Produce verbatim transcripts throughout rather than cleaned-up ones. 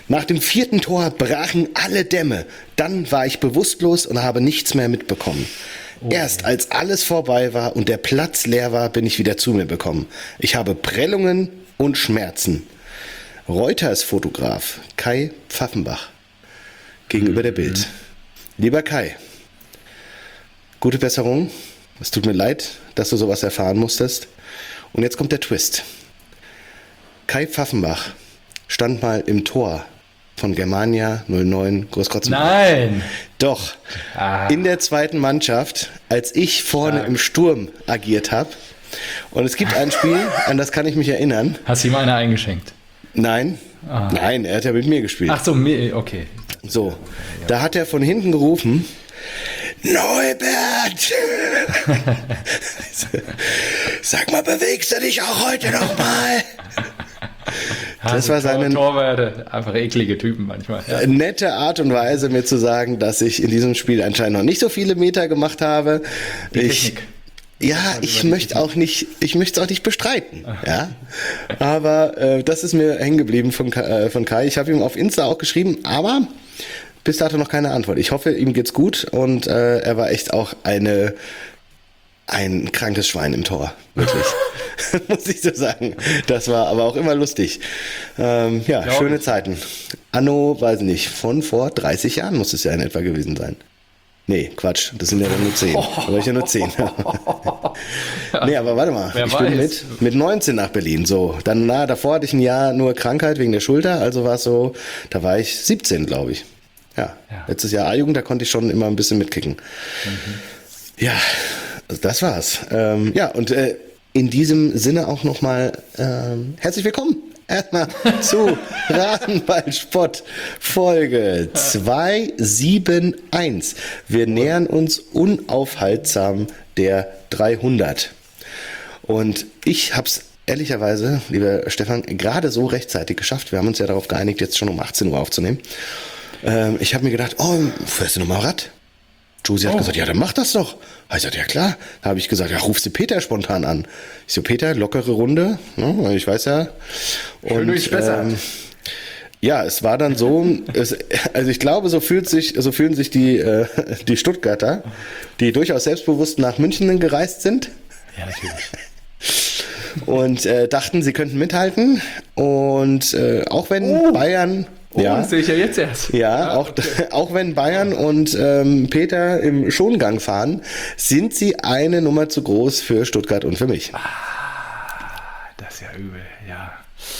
Nach dem vierten Tor brachen alle Dämme. Dann war ich bewusstlos und habe nichts mehr mitbekommen. Oh. Erst als alles vorbei war und der Platz leer war, bin ich wieder zu mir gekommen. Ich habe Prellungen und Schmerzen. Reuters-Fotograf Kai Pfaffenbach gegenüber der Bild. Lieber Kai, gute Besserung. Es tut mir leid, dass du sowas erfahren musstest. Und jetzt kommt der Twist. Kai Pfaffenbach stand mal im Tor von Germania null neun Großkrotzenburg. Nein! Doch, ah. in der zweiten Mannschaft, als ich vorne Stark. im Sturm agiert habe. Und es gibt ein Spiel, an das kann ich mich erinnern. Hast du ihm eine eingeschenkt? Nein, ah. nein, er hat ja mit mir gespielt. Ach so, okay. So, da hat er von hinten gerufen, Neubert! Sag mal, bewegst du dich auch heute noch mal? Das war seine Torwarte, einfach eklige Typen manchmal. Ja. Nette Art und Weise, mir zu sagen, dass ich in diesem Spiel anscheinend noch nicht so viele Meter gemacht habe. Die ich, Technik. Ja, ich möchte auch nicht, ich möchte es auch nicht bestreiten. Ja, aber äh, das ist mir hängen geblieben von, äh, von Kai. Ich habe ihm auf Insta auch geschrieben, aber bis dato noch keine Antwort. Ich hoffe, ihm geht's gut und äh, er war echt auch eine ein krankes Schwein im Tor, wirklich. Muss ich so sagen. Das war aber auch immer lustig. Ähm, ja, Glaub schöne ich. Zeiten. Anno, weiß nicht, von vor dreißig Jahren muss es ja in etwa gewesen sein. Nee, Quatsch, das sind ja dann nur zehn. Da war ich ja nur zehn. Nee, aber warte mal, Wer ich weiß. bin mit, mit neunzehn nach Berlin. So, dann na, davor hatte ich ein Jahr nur Krankheit wegen der Schulter, also war es so, da war ich siebzehn, glaube ich. Ja. ja, letztes Jahr A-Jugend, da konnte ich schon immer ein bisschen mitkicken. Mhm. Ja, also das war's. Ähm, ja, und äh, in diesem Sinne auch nochmal ähm, herzlich willkommen erstmal zu Rasenballsport Folge zweihundertsiebenundsiebzig. Wir nähern uns unaufhaltsam der dreihundert. Und ich hab's ehrlicherweise, lieber Stefan, gerade so rechtzeitig geschafft. Wir haben uns ja darauf geeinigt, jetzt schon um achtzehn Uhr aufzunehmen. Ähm, ich habe mir gedacht, oh, fährst du nochmal Rad? Josie hat oh. gesagt, ja, dann mach das doch. Ich gesagt, ja klar. Da habe ich gesagt, ja, rufst du Peter spontan an. Ich so, Peter, lockere Runde, ne, ich weiß ja. Und, Schön ist besser. Ähm, ja, es war dann so, es, also ich glaube, so fühlt sich, so fühlen sich die, äh, die Stuttgarter, die durchaus selbstbewusst nach München gereist sind. Ja, natürlich. Und äh, dachten, sie könnten mithalten. Und äh, auch wenn oh. Bayern... Oh, ja, das sehe ich ja jetzt erst. Ja, ah, auch, okay. auch wenn Bayern und ähm, Peter im Schongang fahren, sind sie eine Nummer zu groß für Stuttgart und für mich. Ah, das ist ja übel, ja.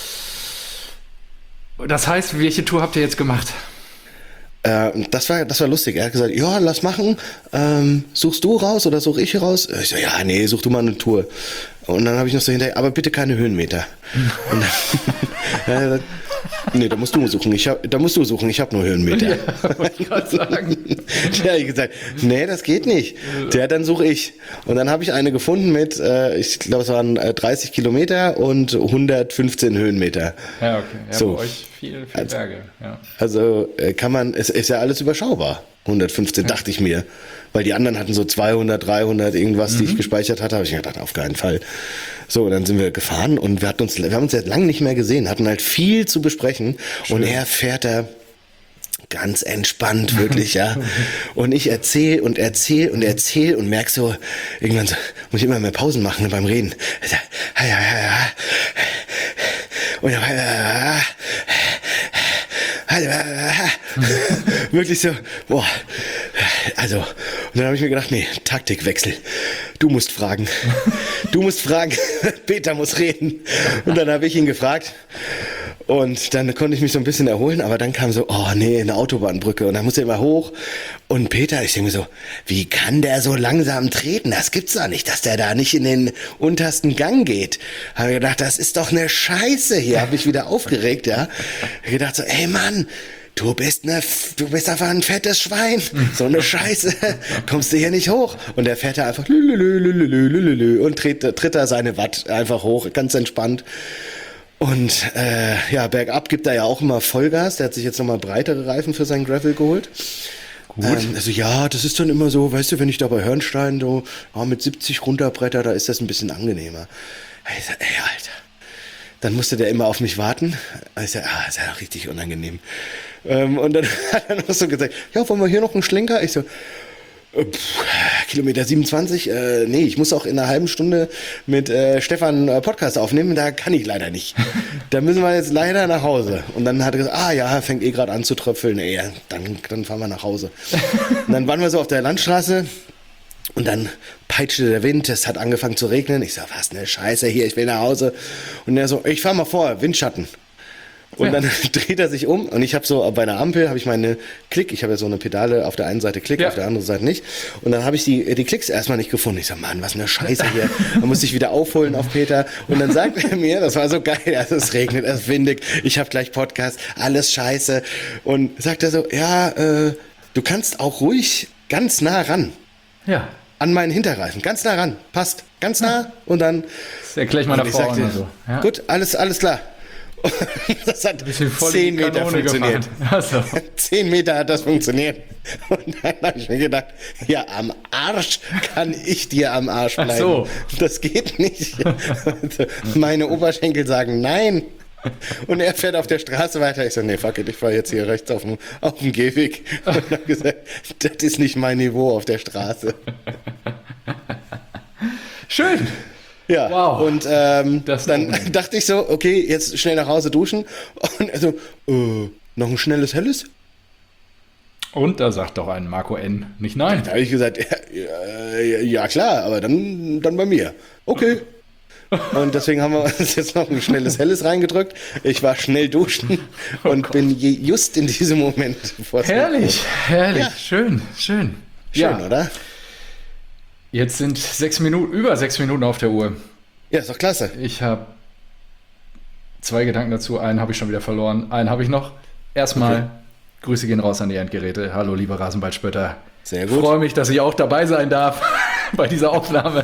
Das heißt, welche Tour habt ihr jetzt gemacht? Äh, das war, das war lustig. Er hat gesagt, ja, lass machen. Ähm, suchst du raus oder such ich raus? Ich so, ja, nee, such du mal eine Tour. Und dann habe ich noch so hinterher, aber bitte keine Höhenmeter. Und dann, ja, nee, da musst du suchen. Ich hab, da musst du suchen. Ich habe nur Höhenmeter. Ja, wollte ich gerade sagen. Der hat gesagt, nee, das geht nicht. Der, dann suche ich. Und dann habe ich eine gefunden mit, äh, ich glaube, es waren äh, dreißig Kilometer und hundertfünfzehn Höhenmeter. Ja, okay. Ja, so. Bei euch viel, viel also, Berge. Ja. Also äh, kann man, es ist ja alles überschaubar. hundertfünfzehn, ja. Dachte ich mir. Weil die anderen hatten so zweihundert, dreihundert, irgendwas, mhm. die ich gespeichert hatte. Habe ich mir gedacht, auf keinen Fall. So, dann sind wir gefahren und wir hatten uns, wir haben uns seit langem nicht mehr gesehen, hatten halt viel zu besprechen. Schön. Und er fährt da ganz entspannt, wirklich, ja. Und ich erzähle und erzähle und erzähle und merke so, irgendwann so, muss ich immer mehr Pausen machen beim Reden. Und dann, wirklich so, boah, also, und dann habe ich mir gedacht, nee, Taktikwechsel, du musst fragen, du musst fragen, Peter muss reden. Und dann habe ich ihn gefragt und dann konnte ich mich so ein bisschen erholen, aber dann kam so, oh nee, eine Autobahnbrücke und dann muss er immer hoch und Peter, ich denke mir so, wie kann der so langsam treten? Das gibt's doch nicht, dass der da nicht in den untersten Gang geht. Habe ich gedacht, das ist doch eine Scheiße hier, habe ich wieder aufgeregt, ja. Ich gedacht so, ey Mann, du bist ne, du bist einfach ein fettes Schwein. So eine Scheiße. Kommst du hier nicht hoch? Und der fährt da einfach lülülülülülülülü und tritt, tritt da seine Watt einfach hoch, ganz entspannt. Und äh, ja, bergab gibt er ja auch immer Vollgas. Der hat sich jetzt nochmal breitere Reifen für seinen Gravel geholt. Gut. Ähm, also ja, das ist dann immer so, weißt du, wenn ich da bei Hörnstein so oh, mit siebzig runterbretter, da ist das ein bisschen angenehmer. Ich sag, ey, Alter, dann musste der immer auf mich warten. Ich sag, ah, ist ja richtig unangenehm. Ähm, und dann hat er noch so gesagt, ja, wollen wir hier noch einen Schlenker? Ich so, äh, pff, Kilometer siebenundzwanzig, äh, nee, ich muss auch in einer halben Stunde mit äh, Stefan äh, Podcast aufnehmen, da kann ich leider nicht. Da müssen wir jetzt leider nach Hause. Und dann hat er gesagt, ah ja, fängt eh gerade an zu tröpfeln, ey, ja, dann, dann fahren wir nach Hause. Und dann waren wir so auf der Landstraße. Und dann peitschte der Wind, es hat angefangen zu regnen. Ich so, was eine Scheiße hier, ich will nach Hause. Und er so, ich fahr mal vor, Windschatten. Und ja. Dann dreht er sich um und ich habe so, bei einer Ampel habe ich meine Klick, ich habe ja so eine Pedale, auf der einen Seite Klick, ja. auf der anderen Seite nicht. Und dann habe ich die, die Klicks erstmal nicht gefunden. Ich so, Mann, was eine Scheiße hier. Dann musste ich wieder aufholen auf Peter. Und dann sagt er mir, das war so geil, also es regnet, es ist windig, ich habe gleich Podcast, alles scheiße. Und sagt er so, ja, äh, du kannst auch ruhig ganz nah ran. Ja. An meinen Hinterreifen, ganz nah ran, passt, ganz nah und dann... Das erkläre ich mal davor sagte, immer so. Ja. Gut, alles, alles klar. Das hat zehn Meter funktioniert. Also. Zehn Meter hat das funktioniert. Und dann habe ich mir gedacht, ja, am Arsch kann ich dir am Arsch bleiben. Ach so. Das geht nicht. Meine Oberschenkel sagen nein. Und er fährt auf der Straße weiter. Ich so, nee, fuck it, ich fahre jetzt hier rechts auf dem, auf dem Gehweg. Und habe gesagt, das ist nicht mein Niveau auf der Straße. Schön. Ja, wow. Und ähm, dann dachte ich so, okay, jetzt schnell nach Hause duschen. Und also, äh, noch ein schnelles Helles? Und da sagt doch ein Marco N. nicht nein. Da habe ich gesagt, ja, ja, ja klar, aber dann, dann bei mir. Okay. Und deswegen haben wir uns jetzt noch ein schnelles Helles reingedrückt. Ich war schnell duschen und oh bin je, just in diesem Moment vor Herrlich, herrlich, ja. schön, schön. Schön, ja. Oder? Jetzt sind sechs Minuten, über sechs Minuten auf der Uhr. Ja, ist doch klasse. Ich habe zwei Gedanken dazu. Einen habe ich schon wieder verloren. Einen habe ich noch. Erstmal, okay. Grüße gehen raus an die Endgeräte. Hallo, liebe Rasenballspötter. Sehr gut. Ich freue mich, dass ich auch dabei sein darf bei dieser Aufnahme.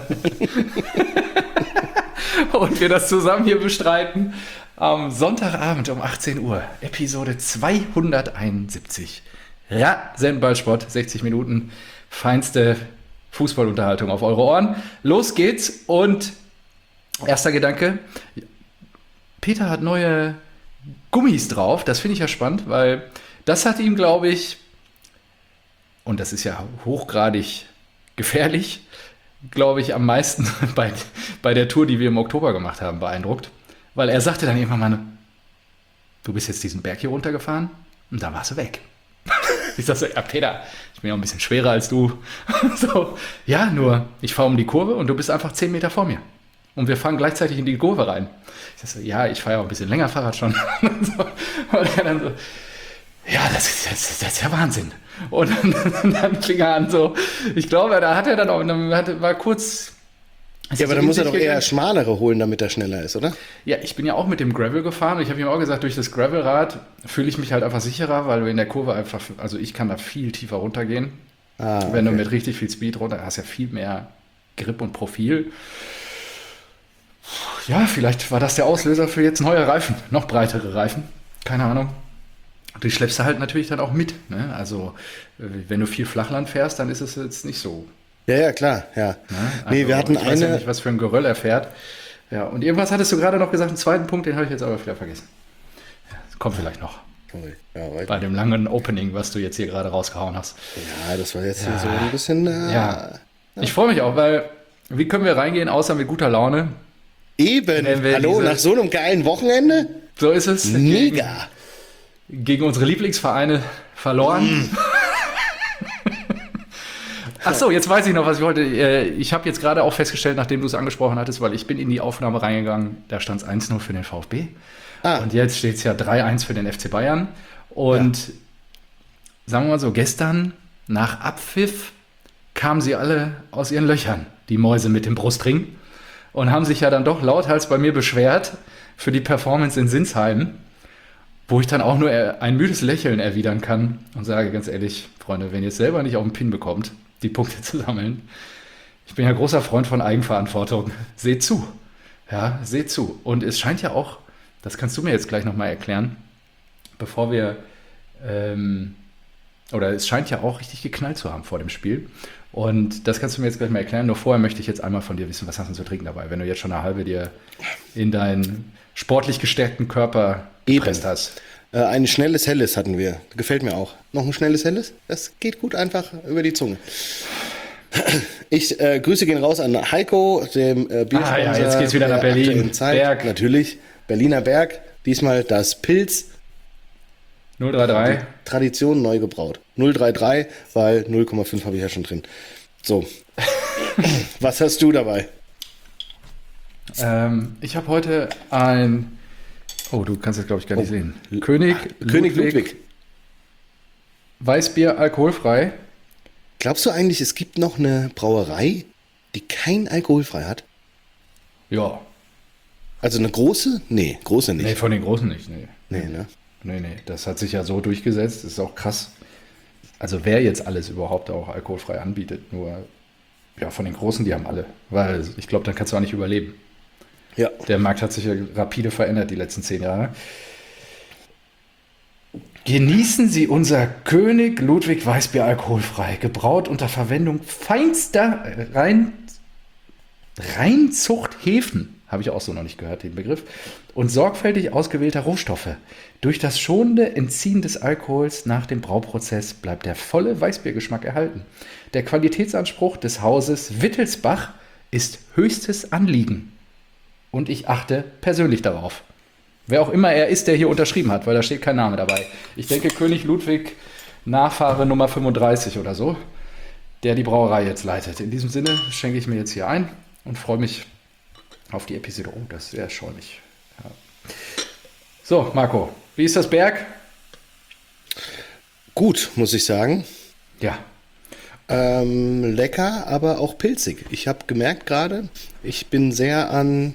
Und wir das zusammen hier bestreiten. Am Sonntagabend um achtzehn Uhr, Episode zweihunderteinundsiebzig. Rasenballsport, sechzig Minuten, feinste Fußballunterhaltung auf eure Ohren. Los geht's und erster Gedanke, Peter hat neue Gummis drauf, das finde ich ja spannend, weil das hat ihm, glaube ich, und das ist ja hochgradig gefährlich, glaube ich, am meisten bei, bei der Tour, die wir im Oktober gemacht haben, beeindruckt. Weil er sagte dann irgendwann mal, du bist jetzt diesen Berg hier runtergefahren und da warst du weg. Ich sag so, ja Peter, ich bin ja ein bisschen schwerer als du. So, ja, nur ich fahre um die Kurve und du bist einfach zehn Meter vor mir. Und wir fahren gleichzeitig in die Kurve rein. Ich sag so, ja, ich fahre ja auch ein bisschen länger Fahrrad schon. Und, so, und er dann so, ja, das ist, das, das ist ja Wahnsinn. Und dann, dann fing er an so, ich glaube, da hat er dann auch, dann hat, war kurz... Ja, aber dann muss er doch eher schmalere holen, damit er schneller ist, oder? Ja, ich bin ja auch mit dem Gravel gefahren und ich habe ihm auch gesagt, durch das Gravelrad fühle ich mich halt einfach sicherer, weil du in der Kurve einfach, also ich kann da viel tiefer runtergehen. Ah, okay. Wenn du mit richtig viel Speed runter hast, ja viel mehr Grip und Profil. Ja, vielleicht war das der Auslöser für jetzt neue Reifen, noch breitere Reifen, keine Ahnung. Die schleppst du halt natürlich dann auch mit, ne? Also wenn du viel Flachland fährst, dann ist es jetzt nicht so. Ja, ja, klar, ja. Ne? Also, nee, wir hatten ich eine... weiß ja nicht, was für ein Geröll er fährt. Ja, und irgendwas hattest du gerade noch gesagt, einen zweiten Punkt, den habe ich jetzt aber wieder vergessen. Ja, kommt vielleicht noch. Ja, bei dem langen Opening, was du jetzt hier gerade rausgehauen hast. Ja, das war jetzt ja. so ein bisschen... Äh, ja. ja, ich freue mich auch, weil wie können wir reingehen, außer mit guter Laune? Eben, hallo, diese, nach so einem geilen Wochenende? So ist es. Mega. Gegen, gegen unsere Lieblingsvereine verloren. Mm. Ach so, jetzt weiß ich noch, was ich wollte. Ich habe jetzt gerade auch festgestellt, nachdem du es angesprochen hattest, weil ich bin in die Aufnahme reingegangen, da stand es eins null für den VfB. Ah. Und jetzt steht es ja drei eins für den F C Bayern. Und ja. sagen wir mal so, gestern nach Abpfiff kamen sie alle aus ihren Löchern, die Mäuse mit dem Brustring, und haben sich ja dann doch lauthals bei mir beschwert für die Performance in Sinsheim, wo ich dann auch nur ein müdes Lächeln erwidern kann und sage ganz ehrlich, Freunde, wenn ihr es selber nicht auf den Pin bekommt, die Punkte zu sammeln. Ich bin ja großer Freund von Eigenverantwortung. Seht zu. Ja, seht zu. Und es scheint ja auch, das kannst du mir jetzt gleich nochmal erklären, bevor wir ähm, oder es scheint ja auch richtig geknallt zu haben vor dem Spiel. Und das kannst du mir jetzt gleich mal erklären. Nur vorher möchte ich jetzt einmal von dir wissen, was hast du denn zu trinken dabei, wenn du jetzt schon eine halbe dir in deinen sportlich gestärkten Körper gepresst hast. Äh, ein schnelles Helles hatten wir. Gefällt mir auch. Noch ein schnelles Helles? Das geht gut einfach über die Zunge. Ich äh, Grüße gehen raus an Heiko, dem äh, Biersponsor. Ah ja, jetzt geht's wieder nach der Berlin. aktuellen Zeit. Berg. Natürlich. Berliner Berg. Diesmal das Pilz. null drei drei. Tradition neu gebraut. null drei drei, weil null Komma fünf habe ich ja schon drin. So. Was hast du dabei? Ähm, ich habe heute ein... Oh, du kannst es, glaube ich, gar nicht Oh. sehen. König, König Ludwig. Weißbier, alkoholfrei. Glaubst du eigentlich, es gibt noch eine Brauerei, die kein alkoholfrei hat? Ja. Also eine große? Nee, große nicht. Nee, von den Großen nicht. Nee. Nee, ne? Nee, nee, das hat sich ja so durchgesetzt. Das ist auch krass. Also wer jetzt alles überhaupt auch alkoholfrei anbietet, nur ja, von den Großen, die haben alle. Weil ich glaube, dann kannst du auch nicht überleben. Ja. Der Markt hat sich ja rapide verändert die letzten zehn Jahre. Genießen Sie unser König Ludwig Weißbier alkoholfrei, gebraut unter Verwendung feinster Rein, Reinzuchthäfen, habe ich auch so noch nicht gehört, den Begriff, und sorgfältig ausgewählter Rohstoffe. Durch das schonende Entziehen des Alkohols nach dem Brauprozess bleibt der volle Weißbiergeschmack erhalten. Der Qualitätsanspruch des Hauses Wittelsbach ist höchstes Anliegen. Und ich achte persönlich darauf. Wer auch immer er ist, der hier unterschrieben hat, weil da steht kein Name dabei. Ich denke König Ludwig, Nachfahre Nummer fünfunddreißig oder so, der die Brauerei jetzt leitet. In diesem Sinne schenke ich mir jetzt hier ein und freue mich auf die Episode. Oh, das ist sehr schäumig. Ja. So, Marco, wie ist das Berg? Gut, muss ich sagen. Ja. Ähm, lecker, aber auch pilzig. Ich habe gemerkt gerade, ich bin sehr an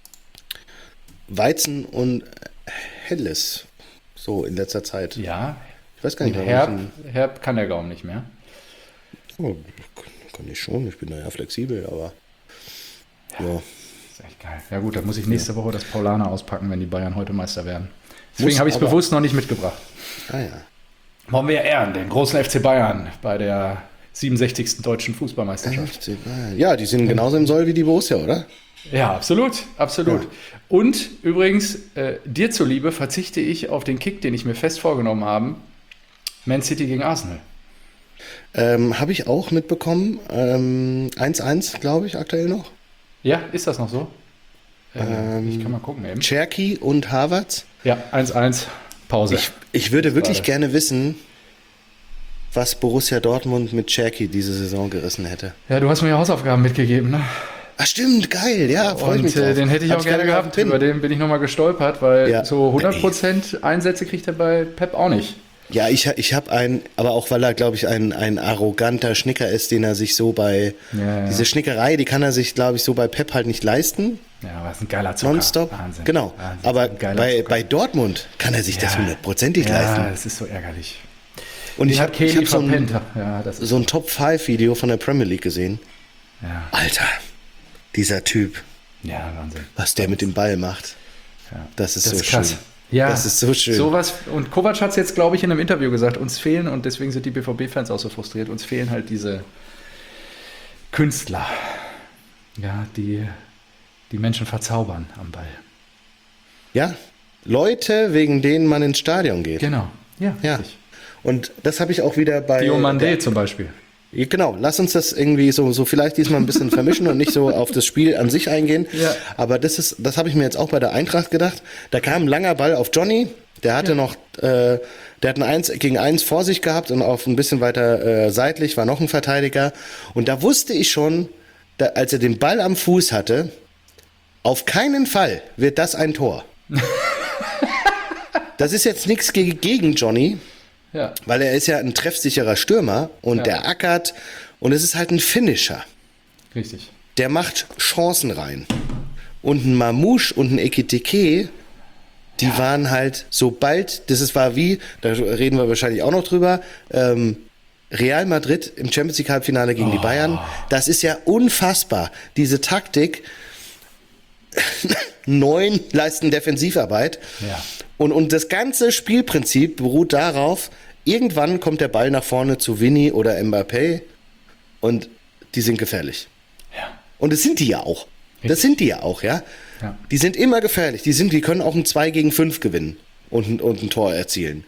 Weizen und Helles so in letzter Zeit. Ja. Ich weiß gar nicht, Und warum Herb, Herb kann der Gaumen nicht mehr. ich, oh, kann ich schon, ich bin da ja flexibel, aber ja. Ist echt geil. Ja gut, dann muss ich nächste Woche das Paulaner auspacken, wenn die Bayern heute Meister werden. Deswegen Muss habe ich es aber- bewusst noch nicht mitgebracht. Ah ja. Wollen wir ehren, den großen F C Bayern bei der siebenundsechzigsten deutschen Fußballmeisterschaft. Ja, die sind genauso im Soll wie die Borussia, oder? Ja, absolut, absolut. Ja. Und übrigens, äh, dir zuliebe verzichte ich auf den Kick, den ich mir fest vorgenommen habe. Man City gegen Arsenal. Ähm, habe ich auch mitbekommen. Ähm, eins eins, glaube ich, aktuell noch. Ja, ist das noch so? Äh, ich kann mal gucken eben. Cherky und Havertz. Ja, eins eins, Pause. Ich, ich würde wirklich Schade. gerne wissen, was Borussia Dortmund mit Cherky diese Saison gerissen hätte. Ja, du hast mir ja Hausaufgaben mitgegeben, ne? Ah, stimmt, geil, ja, freue ich Und mich drauf. äh, den hätte ich Hab auch gerne gar gehabt. nicht Über den bin ich nochmal gestolpert, weil Ja. so hundert Prozent Einsätze kriegt er bei Pep auch nicht. Ja, ich, ich habe einen, aber auch weil er, glaube ich, ein, ein arroganter Schnicker ist, den er sich so bei, Ja, ja. diese Schnickerei, die kann er sich, glaube ich, so bei Pep halt nicht leisten, Ja, aber ist ein geiler Zucker. nonstop. Wahnsinn. Genau, Wahnsinn, aber ein geiler bei, Zucker. bei Dortmund kann er sich das Ja. hundertprozentig Ja, leisten. das ist so ärgerlich. Und ich Die habe hat Kelly hab so ein, verpennt. Ja, das ist so ein Top fünf Video von der Premier League gesehen. ja. Alter, dieser Typ, ja, Wahnsinn. was der mit dem Ball macht, Ja. das ist Das so ist krass. schön. Ja, Das ist so schön. Sowas, und Kovac hat es jetzt, glaube ich, in einem Interview gesagt, uns fehlen, und deswegen sind die B V B-Fans auch so frustriert, uns fehlen halt diese Künstler, ja, die die Menschen verzaubern am Ball. Ja, Leute, wegen denen man ins Stadion geht. Genau, ja, Ja. richtig. Und das habe ich auch wieder bei... Diomandé zum Beispiel. Genau, lass uns das irgendwie so, so vielleicht diesmal ein bisschen vermischen und nicht so auf das Spiel an sich eingehen. Ja. Aber das ist, das habe ich mir jetzt auch bei der Eintracht gedacht. Da kam ein langer Ball auf Johnny, der hatte Ja. noch, äh, der hat ein eins gegen eins vor sich gehabt und auf ein bisschen weiter äh, seitlich war noch ein Verteidiger. Und da wusste ich schon, da, als er den Ball am Fuß hatte, auf keinen Fall wird das ein Tor. Das ist jetzt nichts gegen, gegen Johnny, Ja, weil er ist ja ein treffsicherer Stürmer und Ja. der ackert und es ist halt ein Finisher. richtig. Der macht Chancen rein. Und ein Mamouche und ein Ekitike, die waren halt, sobald, das ist, war wie, da reden wir wahrscheinlich auch noch drüber, ähm, Real Madrid im Champions League Halbfinale gegen die Bayern, das ist ja unfassbar. Diese Taktik, neun leisten Defensivarbeit. Ja. Und, und das ganze Spielprinzip beruht darauf, irgendwann kommt der Ball nach vorne zu Vinny oder Mbappé und die sind gefährlich. Ja. Und das sind die ja auch. Das sind die ja auch, ja. Ja. Die sind immer gefährlich. Die, sind, die können auch ein zwei gegen fünf gewinnen und, und ein Tor erzielen.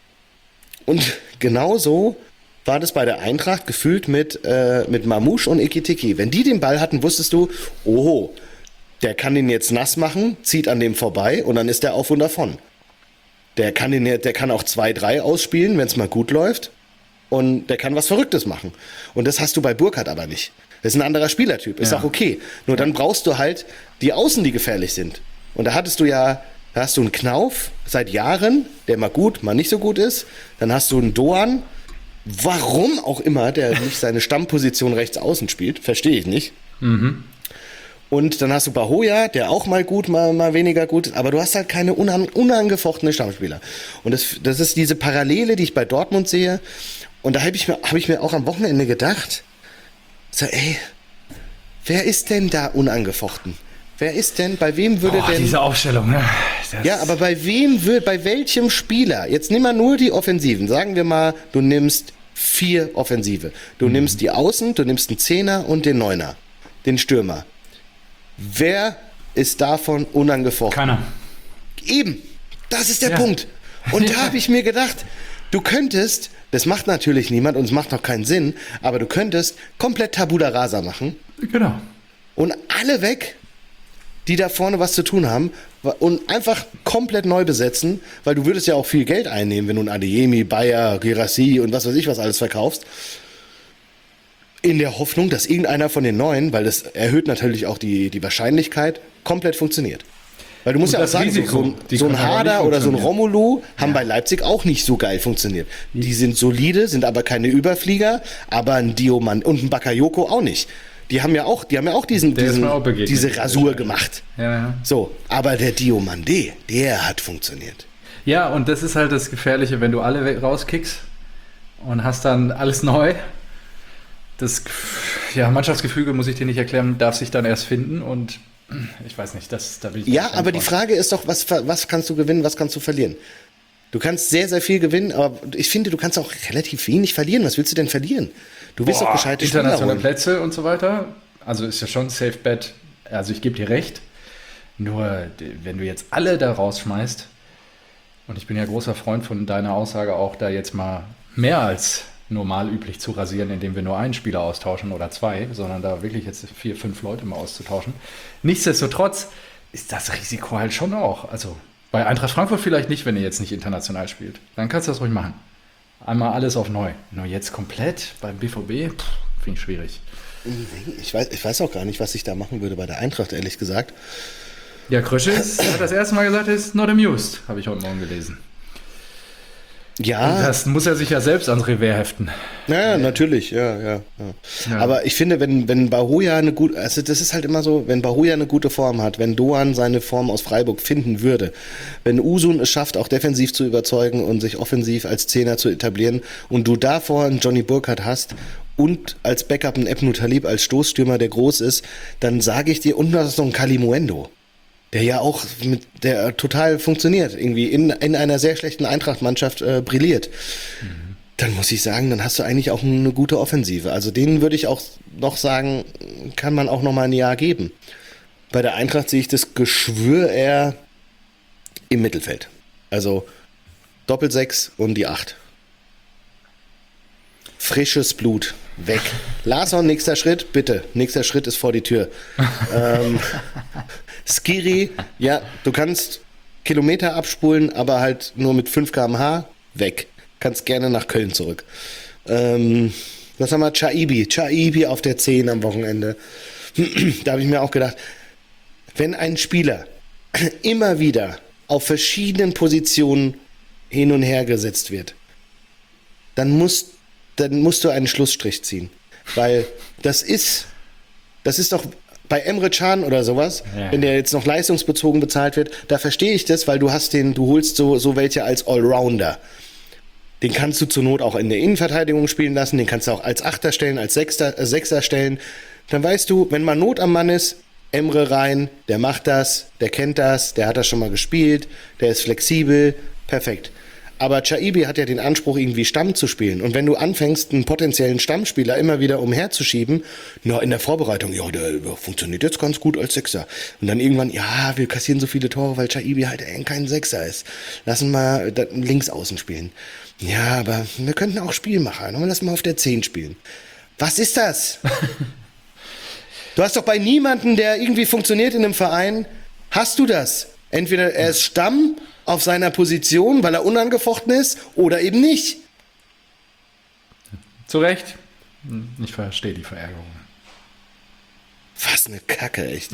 Und genauso war das bei der Eintracht gefühlt mit, äh, mit Mamouche und Ekitike. Wenn die den Ball hatten, wusstest du, oho, der kann den jetzt nass machen, zieht an dem vorbei und dann ist der auf und davon. Der kann, den, der kann auch zwei drei ausspielen, wenn es mal gut läuft. Und der kann was Verrücktes machen. Und das hast du bei Burkhardt aber nicht. Das ist ein anderer Spielertyp, ist Ja. auch okay. Nur dann brauchst du halt die Außen, die gefährlich sind. Und da hattest du ja, da hast du einen Knauf seit Jahren, der mal gut, mal nicht so gut ist. Dann hast du einen Doan, warum auch immer, der nicht seine Stammposition rechts außen spielt, verstehe ich nicht. Mhm. Und dann hast du Bahoja, der auch mal gut, mal, mal weniger gut ist. Aber du hast halt keine unan, unangefochtene Stammspieler. Und das, das ist diese Parallele, die ich bei Dortmund sehe. Und da habe ich, mir- hab ich mir auch am Wochenende gedacht, so ey, wer ist denn da unangefochten? Wer ist denn, bei wem würde Boah, denn... diese Aufstellung, ne? Das Ja, aber bei wem will, bei welchem Spieler? Jetzt nimm mal nur die Offensiven. Sagen wir mal, du nimmst vier Offensive. Du Mhm. nimmst die Außen, du nimmst einen Zehner und den Neuner, den Stürmer. Wer ist davon unangefochten? Keiner. Eben, das ist der Ja. Punkt. Und da Ja. habe ich mir gedacht, du könntest, das macht natürlich niemand und es macht auch keinen Sinn, aber du könntest komplett Tabula Rasa machen Genau. und alle weg, die da vorne was zu tun haben und einfach komplett neu besetzen, weil du würdest ja auch viel Geld einnehmen, wenn du einen Adeyemi, Bayer, Girassi und was weiß ich was alles verkaufst. In der Hoffnung, dass irgendeiner von den Neuen, weil das erhöht natürlich auch die, die Wahrscheinlichkeit, komplett funktioniert. Weil du musst Und ja auch das sagen, so, Risiko, so, ein- die so ein können aber Hader nicht oder so ein funktionieren. Romulu haben bei Leipzig auch nicht so geil funktioniert. Die sind solide, sind aber keine Überflieger, aber ein Dioman und ein Bakayoko auch nicht. Die haben ja auch, die haben ja auch diesen, Der ist diesen mir auch begegnet. diese Rasur gemacht. Ja, ja. So, aber der Diomande, der hat funktioniert. Ja, und das ist halt das Gefährliche, wenn du alle we- rauskickst und hast dann alles neu. Das ja, Mannschaftsgefüge, muss ich dir nicht erklären, darf sich dann erst finden und ich weiß nicht, das, da bin ich Ja, nicht aber die von. Frage ist doch, was, ver- was kannst du gewinnen, was kannst du verlieren? Du kannst sehr, sehr viel gewinnen, aber ich finde, du kannst auch relativ wenig verlieren. Was willst du denn verlieren? Du willst doch Boah, gescheite Spieler internationale holen. Plätze und so weiter. Also ist ja schon ein Safe Bet. Also ich gebe dir recht. Nur d- wenn du jetzt alle da rausschmeißt, und ich bin ja großer Freund von deiner Aussage auch, da jetzt mal mehr als normal üblich zu rasieren, indem wir nur einen Spieler austauschen oder zwei, sondern da wirklich jetzt vier, fünf Leute mal auszutauschen. Nichtsdestotrotz ist das Risiko halt schon auch. Also bei Eintracht Frankfurt vielleicht nicht, wenn ihr jetzt nicht international spielt. Dann kannst du das ruhig machen. Einmal alles auf neu. Nur jetzt komplett beim B V B, pff, finde ich schwierig. Ich weiß, ich weiß auch gar nicht, was ich da machen würde bei der Eintracht, ehrlich gesagt. Ja, Krösche ist- hat das erste Mal gesagt, er ist not amused, habe ich heute Morgen gelesen. Ja, Das muss er sich ja selbst ans Revers heften. ja, natürlich, ja, ja, ja. Ja. Aber ich finde, wenn, wenn Bahoja eine gute, also das ist halt immer so, wenn Bahoja eine gute Form hat, wenn Doan seine Form aus Freiburg finden würde, wenn Usun es schafft, auch defensiv zu überzeugen und sich offensiv als Zehner zu etablieren und du davor einen Johnny Burkhardt hast und als Backup einen Ebnu Talib als Stoßstürmer, der groß ist, dann sage ich dir, und du hast noch einen Kalimuendo, der ja auch mit, der total funktioniert, irgendwie in, in einer sehr schlechten Eintracht-Mannschaft äh, brilliert. Dann muss ich sagen, dann hast du eigentlich auch eine gute Offensive. Also denen würde ich auch noch sagen, kann man auch noch mal ein Jahr geben. Bei der Eintracht sehe ich das Geschwür eher im Mittelfeld. Also Doppelsechs und die Acht. Frisches Blut, weg. Larsson, nächster Schritt, bitte. Nächster Schritt ist vor die Tür. ähm, Skiri, ja, du kannst Kilometer abspulen, aber halt nur mit fünf Kilometer pro Stunde, weg. Kannst gerne nach Köln zurück. Ähm, was haben wir? Chaibi. Chaibi auf der zehn am Wochenende. Da habe ich mir auch gedacht, wenn ein Spieler immer wieder auf verschiedenen Positionen hin und her gesetzt wird, dann musst, dann musst du einen Schlussstrich ziehen. Weil das ist, das ist doch bei Emre Can oder sowas, Ja. wenn der jetzt noch leistungsbezogen bezahlt wird, da verstehe ich das, weil du hast den, du holst so, so welche als Allrounder. Den kannst du zur Not auch in der Innenverteidigung spielen lassen, den kannst du auch als Achter stellen, als Sechster, äh, Sechser stellen. Dann weißt du, wenn mal Not am Mann ist, Emre rein, der macht das, der kennt das, der hat das schon mal gespielt, der ist flexibel, perfekt. Aber Chaibi hat ja den Anspruch, irgendwie Stamm zu spielen. Und wenn du anfängst, einen potenziellen Stammspieler immer wieder umherzuschieben, na, in der Vorbereitung, ja, der funktioniert jetzt ganz gut als Sechser. Und dann irgendwann, ja, wir kassieren so viele Tore, weil Chaibi halt kein Sechser ist. Lassen wir links außen spielen. Ja, aber wir könnten auch Spielmacher. Lass mal auf der zehn spielen. Was ist das? Du hast doch bei niemandem, der irgendwie funktioniert in einem Verein, hast du das. Entweder er ist Stamm auf seiner Position, weil er unangefochten ist, oder eben nicht. Zu Recht. Ich verstehe die Verärgerung. Was eine Kacke, echt.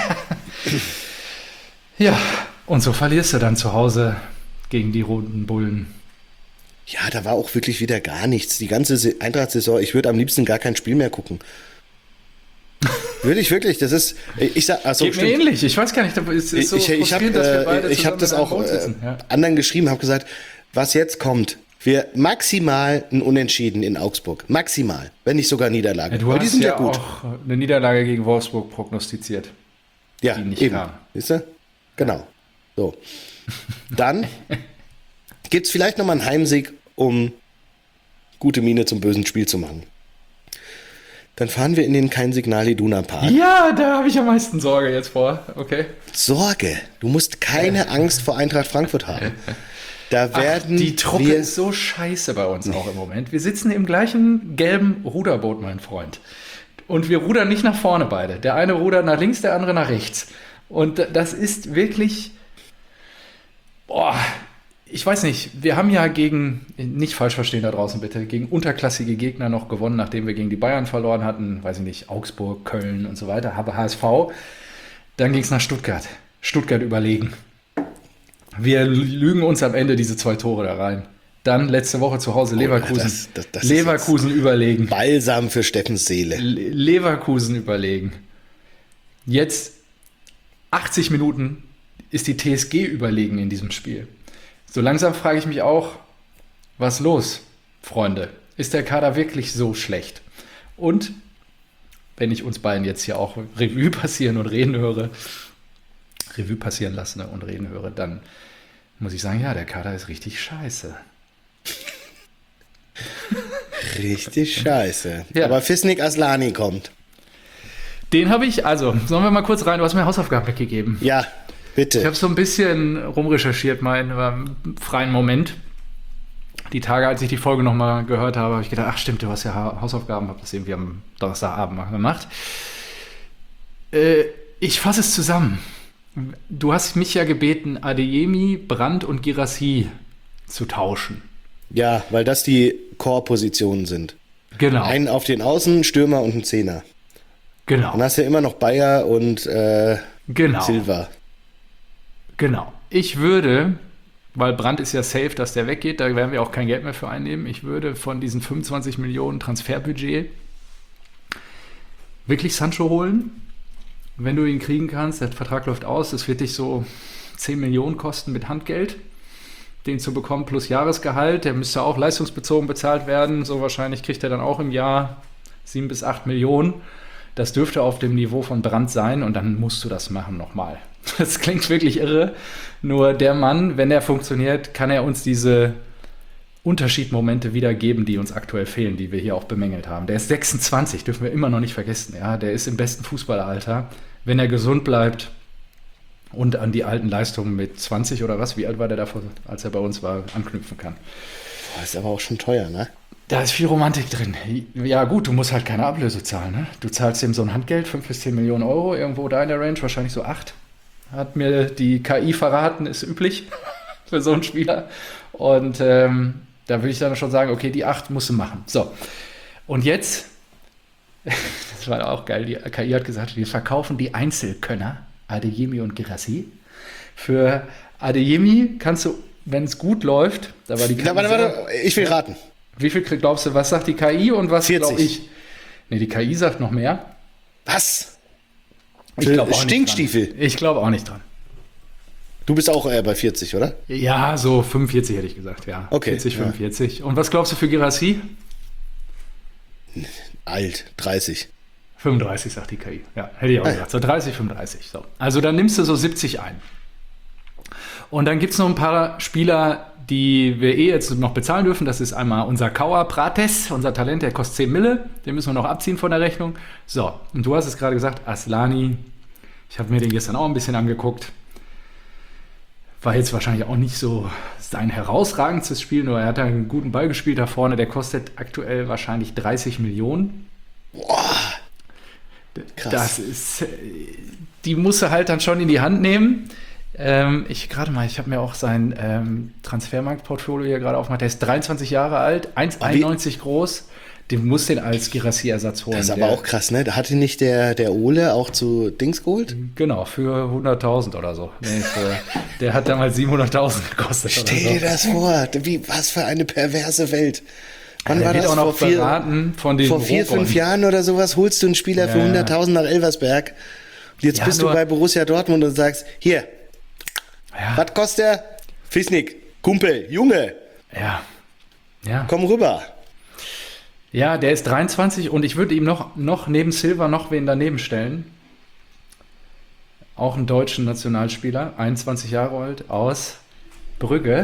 Ja, und so verlierst du dann zu Hause gegen die Roten Bullen. Ja, da war auch wirklich wieder gar nichts. Die ganze Eintracht-Saison, ich würde am liebsten gar kein Spiel mehr gucken. Würde ich wirklich, das ist, ich sag, achso, Geht mir ähnlich, ich weiß gar nicht, es ist so ich, ich habe äh, ich hab das auch äh, ja. anderen geschrieben, habe gesagt, was jetzt kommt, wir maximal ein Unentschieden in Augsburg, maximal, wenn nicht sogar Niederlage. Ja, du aber hast die sind ja, ja gut. Auch eine Niederlage gegen Wolfsburg prognostiziert. Ja, die nicht eben, kam. Siehst du? Genau, so. Dann gibt es vielleicht nochmal einen Heimsieg, um gute Miene zum bösen Spiel zu machen. Dann fahren wir in den Kein Signal Iduna Park. Ja, da habe ich am meisten Sorge jetzt vor. Okay. Sorge? Du musst keine Angst vor Eintracht Frankfurt haben. Da werden Ach, die Truppe wir ist so scheiße bei uns auch im Moment. Wir sitzen im gleichen gelben Ruderboot, mein Freund. Und wir rudern nicht nach vorne beide. Der eine rudert nach links, der andere nach rechts. Und das ist wirklich... Boah... Ich weiß nicht, wir haben ja gegen, nicht falsch verstehen da draußen bitte, gegen unterklassige Gegner noch gewonnen, nachdem wir gegen die Bayern verloren hatten, weiß ich nicht, Augsburg, Köln und so weiter, habe H S V. Dann ging es nach Stuttgart. Stuttgart überlegen. Wir lügen uns am Ende diese zwei Tore da rein. Dann letzte Woche zu Hause Leverkusen. Oh, das, das, das Leverkusen überlegen. Balsam für Steffens Seele. Le- Leverkusen überlegen. Jetzt achtzig Minuten ist die T S G überlegen in diesem Spiel. So langsam frage ich mich auch, was los, Freunde? Ist der Kader wirklich so schlecht? Und wenn ich uns beiden jetzt hier auch Revue passieren und reden höre, Revue passieren lasse und reden höre, dann muss ich sagen, ja, der Kader ist richtig scheiße. Richtig scheiße. Ja. Aber Fisnik Aslani kommt. Den habe ich, also, sollen wir mal kurz rein, du hast mir Hausaufgaben weggegeben. Ja, bitte. Ich habe so ein bisschen rumrecherchiert, mal in einem freien Moment. Die Tage, als ich die Folge nochmal gehört habe, habe ich gedacht, ach stimmt, du hast ja Hausaufgaben, habe das irgendwie am Donnerstagabend mal gemacht. Äh, ich fasse es zusammen. Du hast mich ja gebeten, Adeyemi, Brandt und Guirassy zu tauschen. Ja, weil das die Core-Positionen sind. Genau. Einen auf den Außen, Stürmer und einen Zehner. Genau. Dann hast du ja immer noch Bayer und äh, Genau. Silva. Genau. Ich würde, weil Brandt ist ja safe, dass der weggeht, da werden wir auch kein Geld mehr für einnehmen, ich würde von diesen fünfundzwanzig Millionen Transferbudget wirklich Sancho holen, wenn du ihn kriegen kannst. Der Vertrag läuft aus, das wird dich so zehn Millionen kosten mit Handgeld, den zu bekommen plus Jahresgehalt. Der müsste auch leistungsbezogen bezahlt werden, so wahrscheinlich kriegt er dann auch im Jahr sieben bis acht Millionen. Das dürfte auf dem Niveau von Brandt sein und dann musst du das machen nochmal. Das klingt wirklich irre, nur der Mann, wenn er funktioniert, kann er uns diese Unterschiedmomente wiedergeben, die uns aktuell fehlen, die wir hier auch bemängelt haben. Der ist sechsundzwanzig, dürfen wir immer noch nicht vergessen. Ja? Der ist im besten Fußballeralter. Wenn er gesund bleibt und an die alten Leistungen mit zwanzig oder was, wie alt war der davor, als er bei uns war, anknüpfen kann. Boah, ist aber auch schon teuer, ne? Da ist viel Romantik drin. Ja gut, du musst halt keine Ablöse zahlen. Ne? Du zahlst ihm so ein Handgeld, fünf bis zehn Millionen Euro, irgendwo da in der Range, wahrscheinlich so acht. Hat mir die K I verraten, ist üblich für so einen Spieler. Und ähm, da würde ich dann schon sagen, okay, die acht musst du machen. So, und jetzt, das war auch geil, die K I hat gesagt, wir verkaufen die Einzelkönner, Adeyemi und Guirassy. Für Adeyemi kannst du, wenn es gut läuft, da war die K I... Na, warte, warte, ich will raten. Wie viel glaubst du, was sagt die K I und was vierzig. glaube ich? Nee, die K I sagt noch mehr. Was? Ich glaube auch Stinkstiefel. nicht dran. Ich glaube auch nicht dran. Du bist auch eher bei vierzig, oder? Ja, so fünfundvierzig hätte ich gesagt, ja. Okay, vierzig, ja. fünfundvierzig. Und was glaubst du für Guirassy? Alt, dreißig. fünfunddreißig sagt die K I. Ja, hätte ich auch Ah, gesagt. So dreißig, fünfunddreißig. So. Also dann nimmst du so siebzig ein. Und dann gibt es noch ein paar Spieler, die wir eh jetzt noch bezahlen dürfen. Das ist einmal unser Kauer Prates, unser Talent, der kostet zehn Mille. Den müssen wir noch abziehen von der Rechnung. So, und du hast es gerade gesagt, Aslani. Ich habe mir den gestern auch ein bisschen angeguckt. War jetzt wahrscheinlich auch nicht so sein herausragendstes Spiel, nur er hat einen guten Ball gespielt da vorne. Der kostet aktuell wahrscheinlich dreißig Millionen. Boah. Krass. Das ist, die musst du halt dann schon in die Hand nehmen. Ähm, ich gerade mal, ich habe mir auch sein ähm, Transfermarktportfolio hier gerade aufgemacht. Der ist dreiundzwanzig Jahre alt, eins Komma einundneunzig groß. Den muss den als Girassi-Ersatz holen. Das ist aber der, auch krass, ne? Da hatte nicht der, der Ole auch zu Dings geholt? Genau, für hunderttausend oder so. Nee, für, der hat damals siebenhunderttausend gekostet. Stell oder dir so. das vor. Wie, was für eine perverse Welt. Wann Der war wird das? auch noch vor vier, beraten von den vor vier Robern. fünf Jahren oder sowas holst du einen Spieler für Ja. hunderttausend nach Elversberg. Und jetzt Ja, bist nur- du bei Borussia Dortmund und sagst, hier, Ja, was kostet der? Fisnik, Kumpel, Junge, ja, ja. komm rüber. Ja, der ist dreiundzwanzig und ich würde ihm noch, noch neben Silva noch wen daneben stellen. Auch einen deutschen Nationalspieler, einundzwanzig Jahre alt, aus Brügge.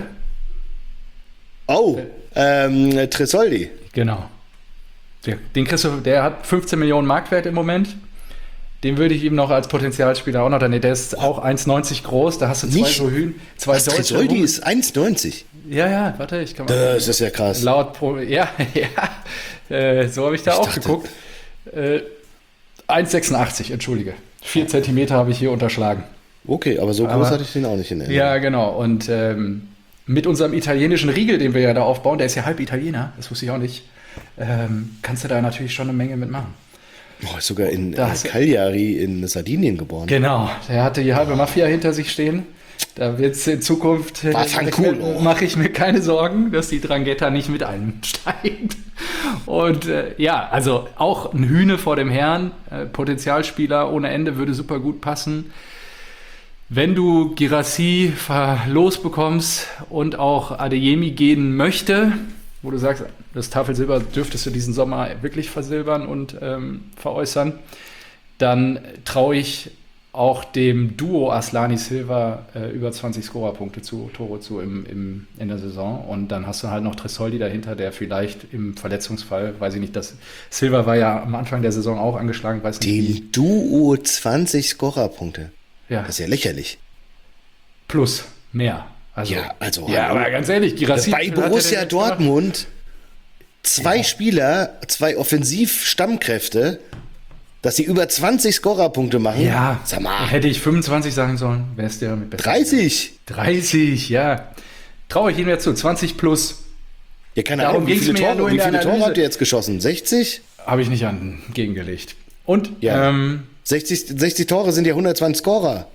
Oh, ähm, Tresoldi. Genau. Der, den kriegst du, der hat fünfzehn Millionen Marktwert im Moment. Den würde ich ihm noch als Potenzialspieler auch noch daneben. Der ist auch eins Komma neunzig groß, da hast du zwei Nicht? so Hühn, zwei Was, Deutsche. Tresoldi rum- ist eins Komma neunzig. Ja, ja, warte, ich kann mal. Das ist ja krass. Laut Pro, ja, ja, äh, so habe ich da Ich auch dachte- geguckt. Äh, eins Komma sechsundachtzig, entschuldige. Vier Zentimeter habe ich hier unterschlagen. Okay, aber so Aber- groß hatte ich den auch nicht in Erinnerung. Ja, genau. Und ähm, mit unserem italienischen Riegel, den wir ja da aufbauen, der ist ja halb Italiener, das wusste ich auch nicht, ähm, kannst du da natürlich schon eine Menge mitmachen. Oh, ist sogar in Da äh, hast du- Cagliari in Sardinien geboren. Genau, der hatte die halbe Mafia hinter sich stehen. Da wird es in Zukunft, äh, Was ein Culo. mache ich mir keine Sorgen, dass die Drangheta nicht mit einsteigt. Und äh, ja, also auch ein Hühne vor dem Herrn, äh, Potenzialspieler ohne Ende, würde super gut passen. Wenn du Girassi losbekommst und auch Adeyemi gehen möchte, wo du sagst, das Tafelsilber dürftest du diesen Sommer wirklich versilbern und ähm, veräußern, dann traue ich auch dem Duo Aslani-Silva äh, über zwanzig Scorerpunkte zu, Tore zu im, im, in der Saison. Und dann hast du halt noch Tresoldi dahinter, der vielleicht im Verletzungsfall, weiß ich nicht, das Silva war ja am Anfang der Saison auch angeschlagen, weiß nicht wie. Dem Duo zwanzig Scorerpunkte. Ja, Das ist ja lächerlich. plus, mehr. Also, Ja, also, ja, hallo. aber ganz ehrlich, Girassi. Bei Borussia Dortmund zwei Spieler, zwei Offensiv-Stammkräfte, dass sie über zwanzig Scorerpunkte machen. Ja, Sag mal, hätte ich fünfundzwanzig sagen sollen, wäre es der mit besser. dreißig. dreißig, ja. Traue ich Ihnen jetzt zu, zwanzig plus. Ja, keine Darum Ahnung, wie ging's viele, mir ja Tore, nur in wie der viele Tore Analyse. habt ihr jetzt geschossen? sechzig? Habe ich nicht an gegengelegt. Und, Ja. ähm, sechzig, sechzig Tore sind ja hundertzwanzig Scorer.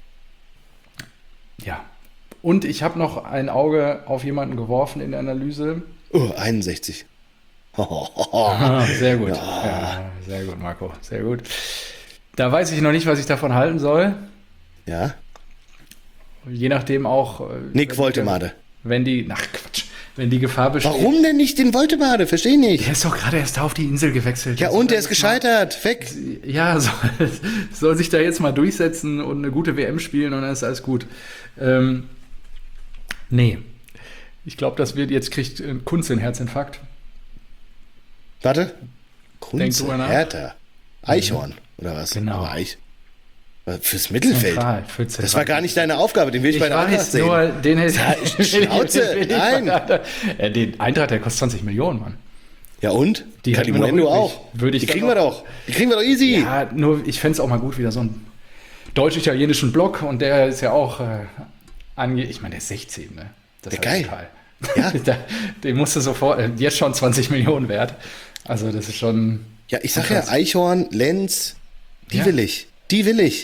ja. Und ich habe noch ein Auge auf jemanden geworfen in der Analyse. Oh, einundsechzig. Ah, sehr gut. Ja, sehr gut, Marco. Sehr gut. Da weiß ich noch nicht, was ich davon halten soll. Ja, Je nachdem auch. äh, Nick wenn- Woltemade. Wenn die. Ach Quatsch. Wenn die Gefahr besteht. Warum denn nicht den Woltemade? Verstehe nicht. Der ist doch gerade erst auf die Insel gewechselt. Ja, Der soll und der da ist jetzt mal- gescheitert. Weg. Ja, soll, soll sich da jetzt mal durchsetzen und eine gute W M spielen und dann ist alles gut. Ähm, nee. Ich glaube, das wird, jetzt kriegt äh, Kunz den Herzinfarkt. Warte. Denk Kunze, drüber nach. Hertha. Eichhorn. Oder was? Genau. Aber Eich. Fürs Mittelfeld. Zentral, für Zentral. Das war gar nicht deine Aufgabe. Den will ich, Ich bei der Eintracht weiß, sehen. nur den hätte Schnauze, den will ich bei nein. der- Äh, Den Eintracht, der kostet zwanzig Millionen, Mann. Ja und? Die hätten wir Kalimuendo noch übrig. auch. Würde ich die dann kriegen wir auch- doch. Die kriegen wir doch easy. Ja, nur ich fände es auch mal gut, wieder so einen deutsch-italienischen Block und der ist ja auch äh, ange... Ich meine, der ist sechzehn, ne? Das Ja, ist geil. Total. Ja. Da- Den musst du sofort... Äh, jetzt schon zwanzig Millionen wert. Also das ist schon... Ja, ich sag ja, Eichhorn, Lenz, die Ja. will ich. Die will ich.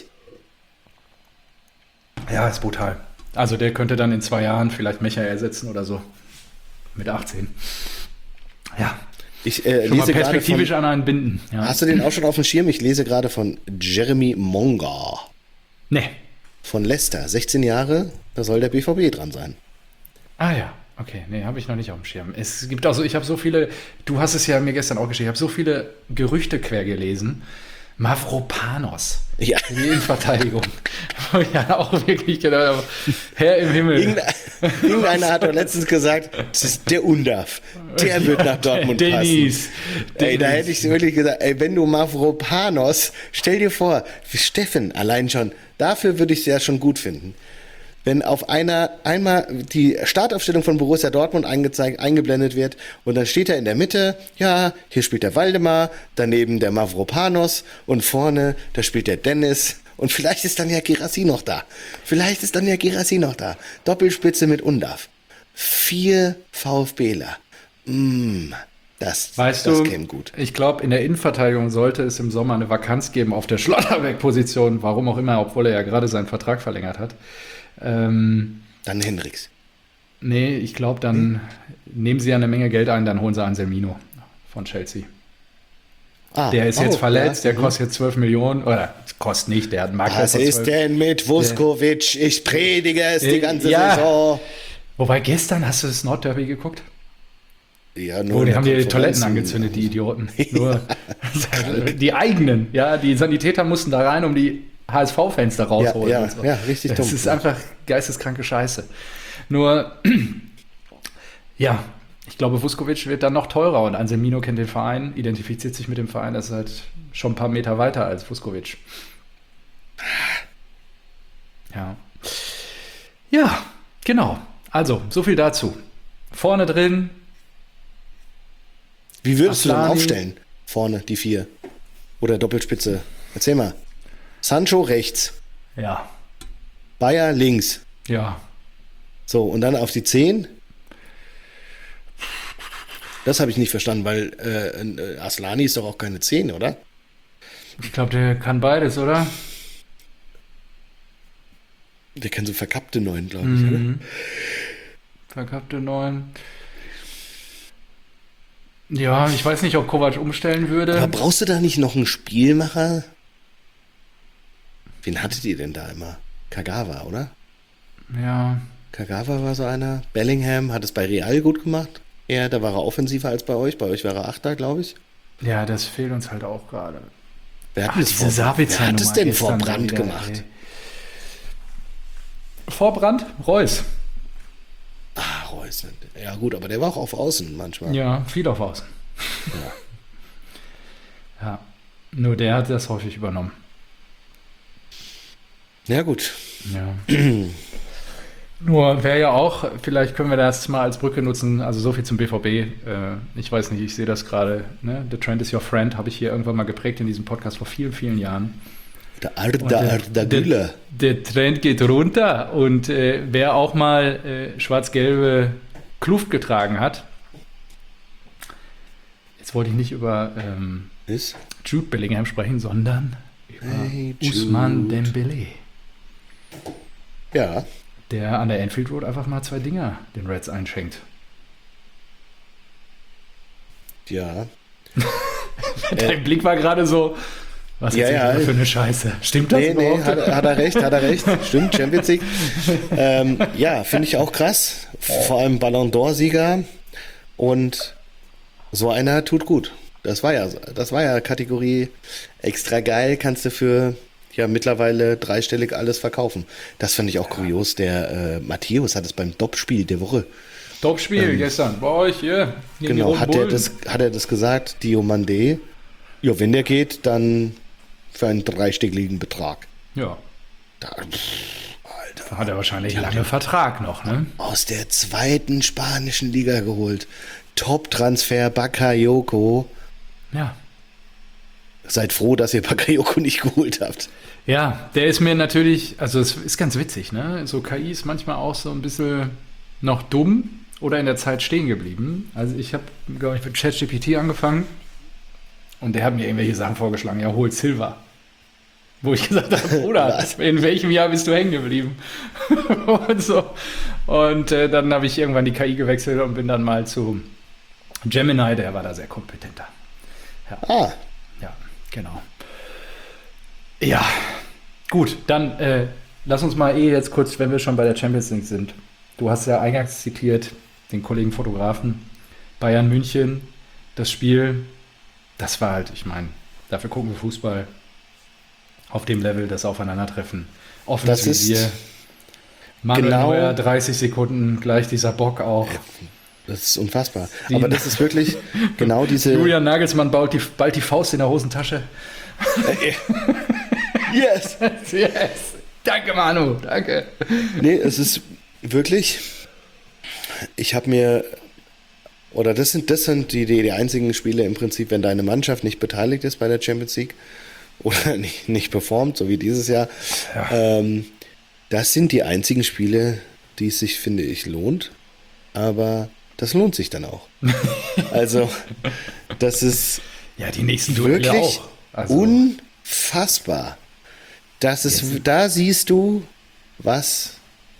Ja, ist brutal. Also der könnte dann in zwei Jahren vielleicht Mecha ersetzen oder so. Mit achtzehn. Ja, Ich äh, schon mal lese gerade perspektivisch von, an einen binden. Ja. Hast du den auch schon auf dem Schirm? Ich lese gerade von Jeremy Monga Nee. von Leicester. sechzehn Jahre, da soll der B V B dran sein. Ah ja, okay. Nee, habe ich noch nicht auf dem Schirm. Es gibt auch so, ich habe so viele, du hast es ja mir gestern auch geschrieben, ich habe so viele Gerüchte quer gelesen. Mavropanos. Ja. Die Innenverteidigung. Ja, auch wirklich genau. Herr im Himmel. Irgendeiner, irgendeiner hat doch letztens gesagt, das ist der Undav. Der wird nach Dortmund Dennis. passen. Ey, da hätte ich wirklich gesagt, ey, wenn du Mavropanos, stell dir vor, wie Steffen allein schon, dafür würde ich es ja schon gut finden. Wenn auf einer einmal die Startaufstellung von Borussia Dortmund eingezeigt, eingeblendet wird und dann steht er in der Mitte, ja, hier spielt der Waldemar, daneben der Mavropanos und vorne, da spielt der Dennis und vielleicht ist dann ja Girassi noch da. Vielleicht ist dann ja Girassi noch da. Doppelspitze mit Undav. Vier VfBler. Mm, das, Weißt das du, käme gut. ich glaube, in der Innenverteidigung sollte es im Sommer eine Vakanz geben auf der Schlotterbeck-Position, warum auch immer, obwohl er ja gerade seinen Vertrag verlängert hat. Ähm, Dann Hendricks. nee, ich glaube, dann hm? nehmen sie ja eine Menge Geld ein, dann holen sie Anselmino von Chelsea. Ah, der ist oh, jetzt verletzt, ja, der kostet jetzt zwölf Millionen, oder kostet nicht, der hat einen Makler Was von ist zwölf. denn mit Vuskovic? Ich predige es die ganze Ja. Saison. Wobei gestern, hast du das Nordderby geguckt? Ja, nur Oh, die in haben der die Toiletten Konferenz. angezündet, die Idioten. Nur die eigenen, ja, die Sanitäter mussten da rein, um die H S V-Fans da rausholen. Ja, ja, und so. ja, richtig Das dumm. ist einfach geisteskranke Scheiße. Nur, ja, ich glaube, Vuskovic wird dann noch teurer und Anselmino kennt den Verein, identifiziert sich mit dem Verein, das ist halt schon ein paar Meter weiter als Vuskovic. Ja. Ja, genau. Also, so viel dazu. Vorne drin. Wie würdest du Aslani. denn aufstellen? Vorne, die vier. Oder Doppelspitze. Erzähl mal. Sancho rechts. Ja. Bayer links. Ja. So, und dann auf die zehn. Das habe ich nicht verstanden, weil äh, Aslani ist doch auch keine zehn, oder? Ich glaube, der kann beides, oder? Der kann so verkappte neun, glaube ich, oder? Mhm. Verkappte neun. Ja, ich weiß nicht, ob Kovac umstellen würde. Aber brauchst du da nicht noch einen Spielmacher? Wen hattet ihr denn da immer? Kagawa, oder? Ja. Kagawa war so einer. Bellingham hat es bei Real gut gemacht. Ja, da war er offensiver als bei euch. Bei euch war er Achter, glaube ich. Ja, das fehlt uns halt auch gerade. Wer hat, Ach, es, diese vor, wer hat es Sabitzer-Nummer denn gestern vor Brand wieder, gemacht? ey. Vor Brand? Reus. Ah, Reus. Ja gut, aber der war auch auf Außen manchmal. Ja, viel auf Außen. Ja. Ja. Nur der hat das häufig übernommen. Ja gut. Ja. Nur wäre ja auch, vielleicht können wir das mal als Brücke nutzen, also so viel zum B V B. Äh, ich weiß nicht, ich sehe das gerade. Ne? The Trend is your friend, habe ich hier irgendwann mal geprägt in diesem Podcast vor vielen, vielen Jahren. Der Arda, Und der, Arda Güler. der, der Trend geht runter und äh, wer auch mal äh, schwarz-gelbe Kluft getragen hat, jetzt wollte ich nicht über ähm, Ist? Jude Bellingham sprechen, sondern über Hey, Jude. Ousmane Dembélé, Ja. der an der Anfield Road einfach mal zwei Dinger den Reds einschenkt. Ja. Dein Blick war gerade so, was Ja, ist ja. das für eine Scheiße? Stimmt das Nee, nee, überhaupt? hat, hat er recht, hat er recht. Stimmt, Champions League. Ähm, ja, finde ich auch krass. Vor allem Ballon d'Or-Sieger. Und so einer tut gut. Das war ja, das war ja Kategorie extra geil, kannst du für ja mittlerweile dreistellig alles verkaufen. Das fand ich auch kurios. Der äh, Matthäus hat es beim Top-Spiel der Woche. Top-Spiel Ähm, gestern bei euch hier. gegen die Genau, Roten hat er, Bullen. das, hat er das gesagt, Diomande. Ja, wenn der geht, dann für einen dreistelligen Betrag. Ja, Da, pff, da hat er wahrscheinlich lange Vertrag noch, ne? aus der zweiten spanischen Liga geholt. Top-Transfer Bakayoko. Ja. Seid froh, dass ihr Bakayoko nicht geholt habt. Ja, der ist mir natürlich, also es ist ganz witzig, ne? So K I ist manchmal auch so ein bisschen noch dumm oder in der Zeit stehen geblieben. Also ich habe, glaube ich, mit ChatGPT angefangen und der hat mir irgendwelche Sachen vorgeschlagen. Ja, hol Silva. Wo ich gesagt habe, Bruder, Was? in welchem Jahr bist du hängen geblieben? und so. Und äh, dann habe ich irgendwann die K I gewechselt und bin dann mal zu Gemini, der war da sehr kompetenter. Ah, Ja, genau. Ja, gut, dann äh, lass uns mal eh jetzt kurz, wenn wir schon bei der Champions League sind. Du hast ja eingangs zitiert, den Kollegen Fotografen, Bayern München, das Spiel, das war halt, ich meine, dafür gucken wir Fußball. auf dem Level das Aufeinandertreffen. Offensiv Das ist wir. Manuel genau- Neuer, dreißig Sekunden, gleich dieser Bock auch. Das ist unfassbar. Die- Aber das ist wirklich genau diese... Julian Nagelsmann baut die, bald die Faust in der Hosentasche. Yes! Yes! Danke, Manu, danke. Nee, es ist wirklich... Ich habe mir... Oder das sind, das sind die, die, die einzigen Spiele im Prinzip, wenn deine Mannschaft nicht beteiligt ist bei der Champions League oder nicht, nicht performt, so wie dieses Jahr. Ja. Ähm, das sind die einzigen Spiele, die es sich, finde ich, lohnt. Aber das lohnt sich dann auch. Also, das ist Ja, die nächsten Duelle wirklich auch. Also, unfassbar. Das ist, da siehst du, was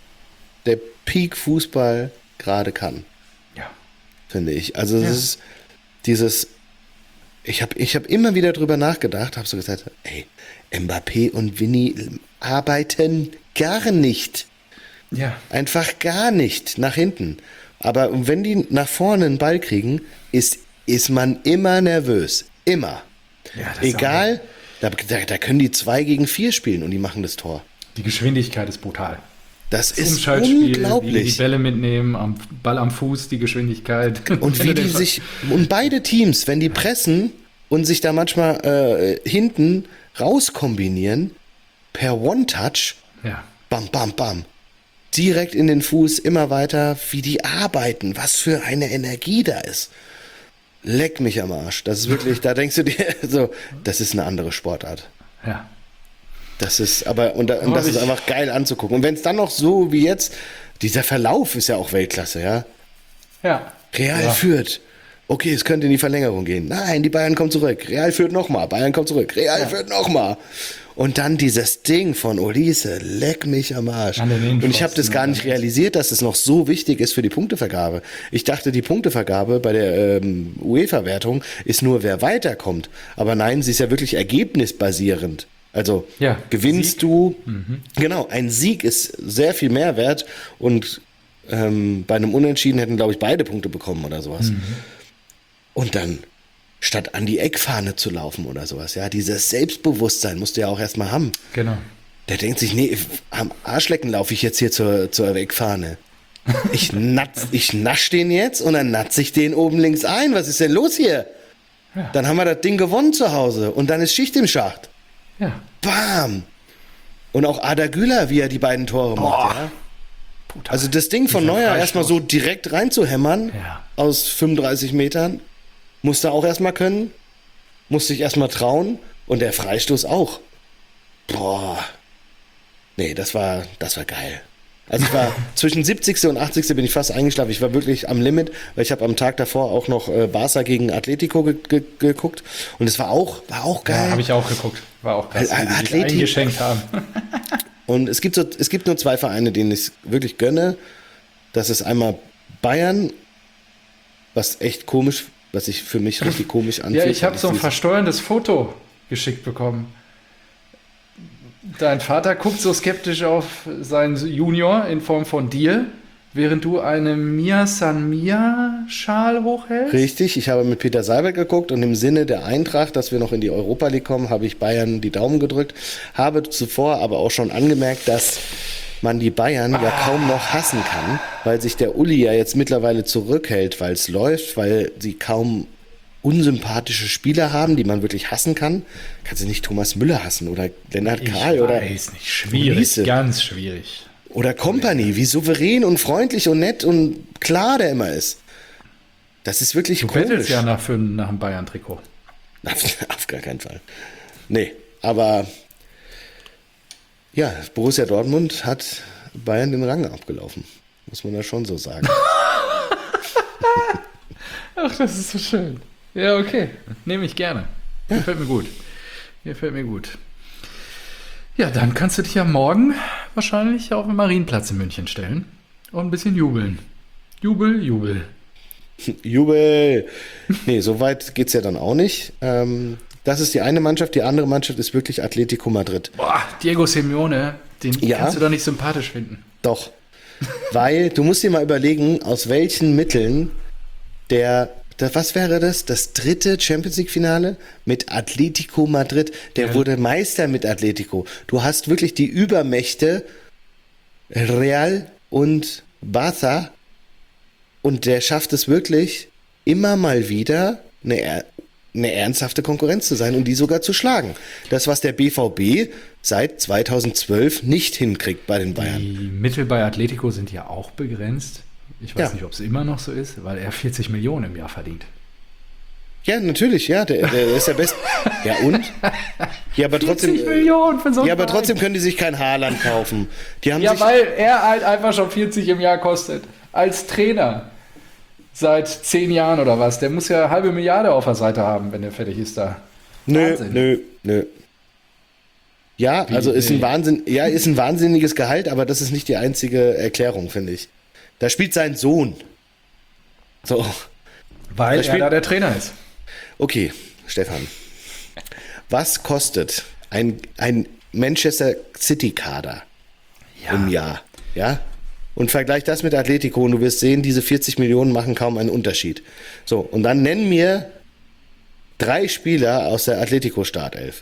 der Peak-Fußball gerade kann, ja. finde ich. Also, Ja. es ist dieses, ich habe ich hab immer wieder drüber nachgedacht, habe so gesagt, ey, Mbappé und Vinny arbeiten gar nicht. Ja. Einfach gar nicht nach hinten. Aber wenn die nach vorne einen Ball kriegen, ist, ist man immer nervös. Immer. Ja, das ist Egal, da, da, da können die zwei gegen vier spielen und die machen das Tor. Die Geschwindigkeit ist brutal. Das Das ist Umschaltspiel, wie die unglaublich. Bälle mitnehmen, am Ball am Fuß, die Geschwindigkeit. Und Wenn wie du die den- sich, und beide Teams, wenn die pressen und sich da manchmal äh, hinten rauskombinieren, per One-Touch, Ja. bam, bam, bam, direkt in den Fuß, immer weiter, wie die arbeiten, was für eine Energie da ist. Leck mich am Arsch. Das ist wirklich, da denkst du dir so, das ist eine andere Sportart. Ja. Das ist, aber, und, da- und Aber das ist ich- einfach geil anzugucken. Und wenn es dann noch so wie jetzt, dieser Verlauf ist ja auch Weltklasse, ja. Ja. Real ja. führt. Okay, es könnte in die Verlängerung gehen. Nein, die Bayern kommen zurück. Real führt nochmal. Bayern kommt zurück. Real führt nochmal. Und dann dieses Ding von Olise, leck mich am Arsch. An den Und ich habe Innenpfosten das gar und nicht alles. realisiert, dass es noch so wichtig ist für die Punktevergabe. Ich dachte, die Punktevergabe bei der ähm, UEFA-Wertung ist nur, wer weiterkommt. Aber nein, sie ist ja wirklich ergebnisbasierend. Also Ja, gewinnst Sieg. du, genau, ein Sieg ist sehr viel mehr wert und ähm, bei einem Unentschieden hätten, glaube ich, beide Punkte bekommen oder sowas. Und dann, statt an die Eckfahne zu laufen oder sowas, ja, dieses Selbstbewusstsein musst du ja auch erstmal haben. Genau. Der denkt sich, nee, am Arschlecken laufe ich jetzt hier zur, zur Eckfahne. Ich, natz, ich nasch den jetzt und dann natz ich den oben links ein. Was ist denn los hier? Ja. Dann haben wir das Ding gewonnen zu Hause und dann ist Schicht im Schacht. Ja. Bam! Und auch Ada Güler, wie er die beiden Tore macht, ja. Brutal. Also das Ding von Dieser Neuer Freistoß. erstmal so direkt reinzuhämmern Ja. aus fünfunddreißig Metern, musste er auch erstmal können, musste ich erstmal trauen und der Freistoß auch. Boah. Nee, das war, das war geil. Also ich war zwischen siebzigste und achtzigste bin ich fast eingeschlafen. Ich war wirklich am Limit, weil ich habe am Tag davor auch noch äh, Barca gegen Atletico ge ge geguckt und es war auch, war auch geil. Ja, habe ich auch geguckt. War auch krass, Al- wie die sich Athletik- eingeschenkt haben. Und es gibt, so, es gibt nur zwei Vereine, denen ich wirklich gönne. Das ist einmal Bayern, was echt komisch, was sich für mich richtig komisch anfühlt. Ja, ich habe weil so ein dieses- versteuerndes Foto geschickt bekommen. Dein Vater guckt so skeptisch auf seinen Junior in Form von dir, während du eine Mia San Mia Schal hochhältst. Richtig, ich habe mit Peter Seibert geguckt und im Sinne der Eintracht, dass wir noch in die Europa League kommen, habe ich Bayern die Daumen gedrückt, habe zuvor aber auch schon angemerkt, dass man die Bayern ja kaum noch hassen kann, weil sich der Uli ja jetzt mittlerweile zurückhält, weil es läuft, weil sie kaum unsympathische Spieler haben, die man wirklich hassen kann. Kannst du nicht Thomas Müller hassen oder Lennart Ich Kahl oder, weiß nicht, schwierig, Ulisse. ganz schwierig. oder Company, wie souverän und freundlich und nett und klar der immer ist. Das ist wirklich Du komisch. bettelst ja nach, für, nach einem Bayern-Trikot. Auf, auf gar keinen Fall. Nee, aber ja, Borussia Dortmund hat Bayern den Rang abgelaufen. Muss man da schon so sagen. Ach, das ist so schön. Ja, okay. Nehme ich gerne. Gefällt mir gut. Gefällt mir gut. Ja, dann kannst du dich ja morgen wahrscheinlich auf den Marienplatz in München stellen und ein bisschen jubeln. Jubel, Jubel. Jubel! Nee, so weit geht's ja dann auch nicht. Ähm, das ist die eine Mannschaft. Die andere Mannschaft ist wirklich Atletico Madrid. Boah, Diego Simeone, den Ja. kannst du doch nicht sympathisch finden. Doch. Weil du musst dir mal überlegen, aus welchen Mitteln der das, was wäre das? Das dritte Champions League-Finale mit Atletico Madrid. Der Ja. wurde Meister mit Atletico. Du hast wirklich die Übermächte Real und Barça und der schafft es wirklich immer mal wieder eine, er- eine ernsthafte Konkurrenz zu sein und die sogar zu schlagen. Das, was der B V B seit zweitausendzwölf nicht hinkriegt bei den Bayern. Die Mittel bei Atletico sind ja auch begrenzt. Ich weiß Ja. nicht, ob es immer noch so ist, weil er vierzig Millionen im Jahr verdient. Ja, natürlich, ja, der, der ist der Beste. Ja, und? Ja, aber trotzdem, vierzig Millionen für so einen ja, aber Verein. trotzdem können die sich kein Haaland kaufen. Die haben Ja, sich, weil er halt einfach schon vierzig im Jahr kostet. Als Trainer. Seit zehn Jahren oder was. Der muss ja halbe Milliarde auf der Seite haben, wenn der fertig ist da. nö, Wahnsinn. nö, nö. Ja, also ist ein nee. Wahnsinn, ja, ist ein wahnsinniges Gehalt, aber das ist nicht die einzige Erklärung, finde ich. Da spielt sein Sohn. So, Weil Das er spielt- da der Trainer ist. okay, Stefan. Was kostet ein, ein Manchester City-Kader im Jahr? Ja? Und vergleich das mit Atletico und du wirst sehen, diese vierzig Millionen machen kaum einen Unterschied. So, und dann nenn mir drei Spieler aus der Atletico-Startelf.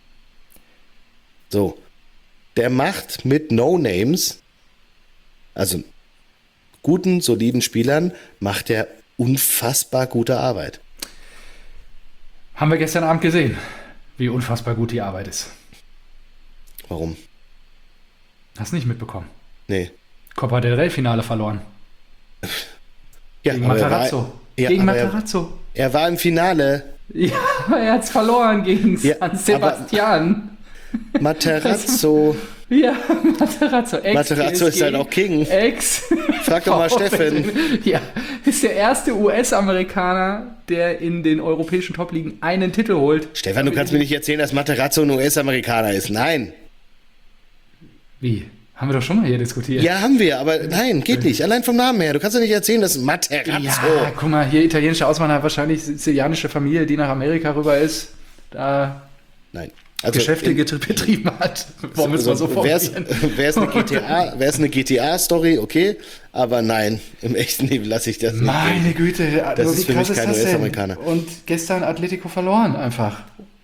So, der macht mit No-Names, also guten, soliden Spielern, macht er unfassbar gute Arbeit. Haben wir gestern Abend gesehen, wie unfassbar gut die Arbeit ist. Warum? Hast nicht mitbekommen. Nee. Copa del Rey Finale verloren. Ja, Gegen aber er war- Matarazzo. ja, gegen aber er- Matarazzo. Er war im Finale. Ja, er hat's verloren gegen Ja, San Sebastian. Materazzo. Ja, Matarazzo. Ex Materazzo ist halt auch King. Ex. Frag doch mal Steffen. Ja, ist der erste U S-Amerikaner, der in den europäischen Top-Ligen einen Titel holt. Stefan, du kannst mir nicht erzählen, dass Materazzo ein U S-Amerikaner ist. Nein. Wie? Haben wir doch schon mal hier diskutiert. Ja, haben wir, aber nein, geht nicht. Allein vom Namen her. Du kannst doch nicht erzählen, dass Materazzo. Ja, guck mal, hier italienische Auswanderer hat wahrscheinlich sizilianische Familie, die nach Amerika rüber ist, da Nein. Also Geschäfte in- get- betrieben hat. Warum ist man so Wär's, formulieren? wär's eine G T A, wär's eine G T A-Story, okay, aber nein, im echten Leben lasse ich das nicht. Meine Güte, Das nur ist wie für krass mich kein das U denn? S-Amerikaner. Und gestern Atletico verloren einfach.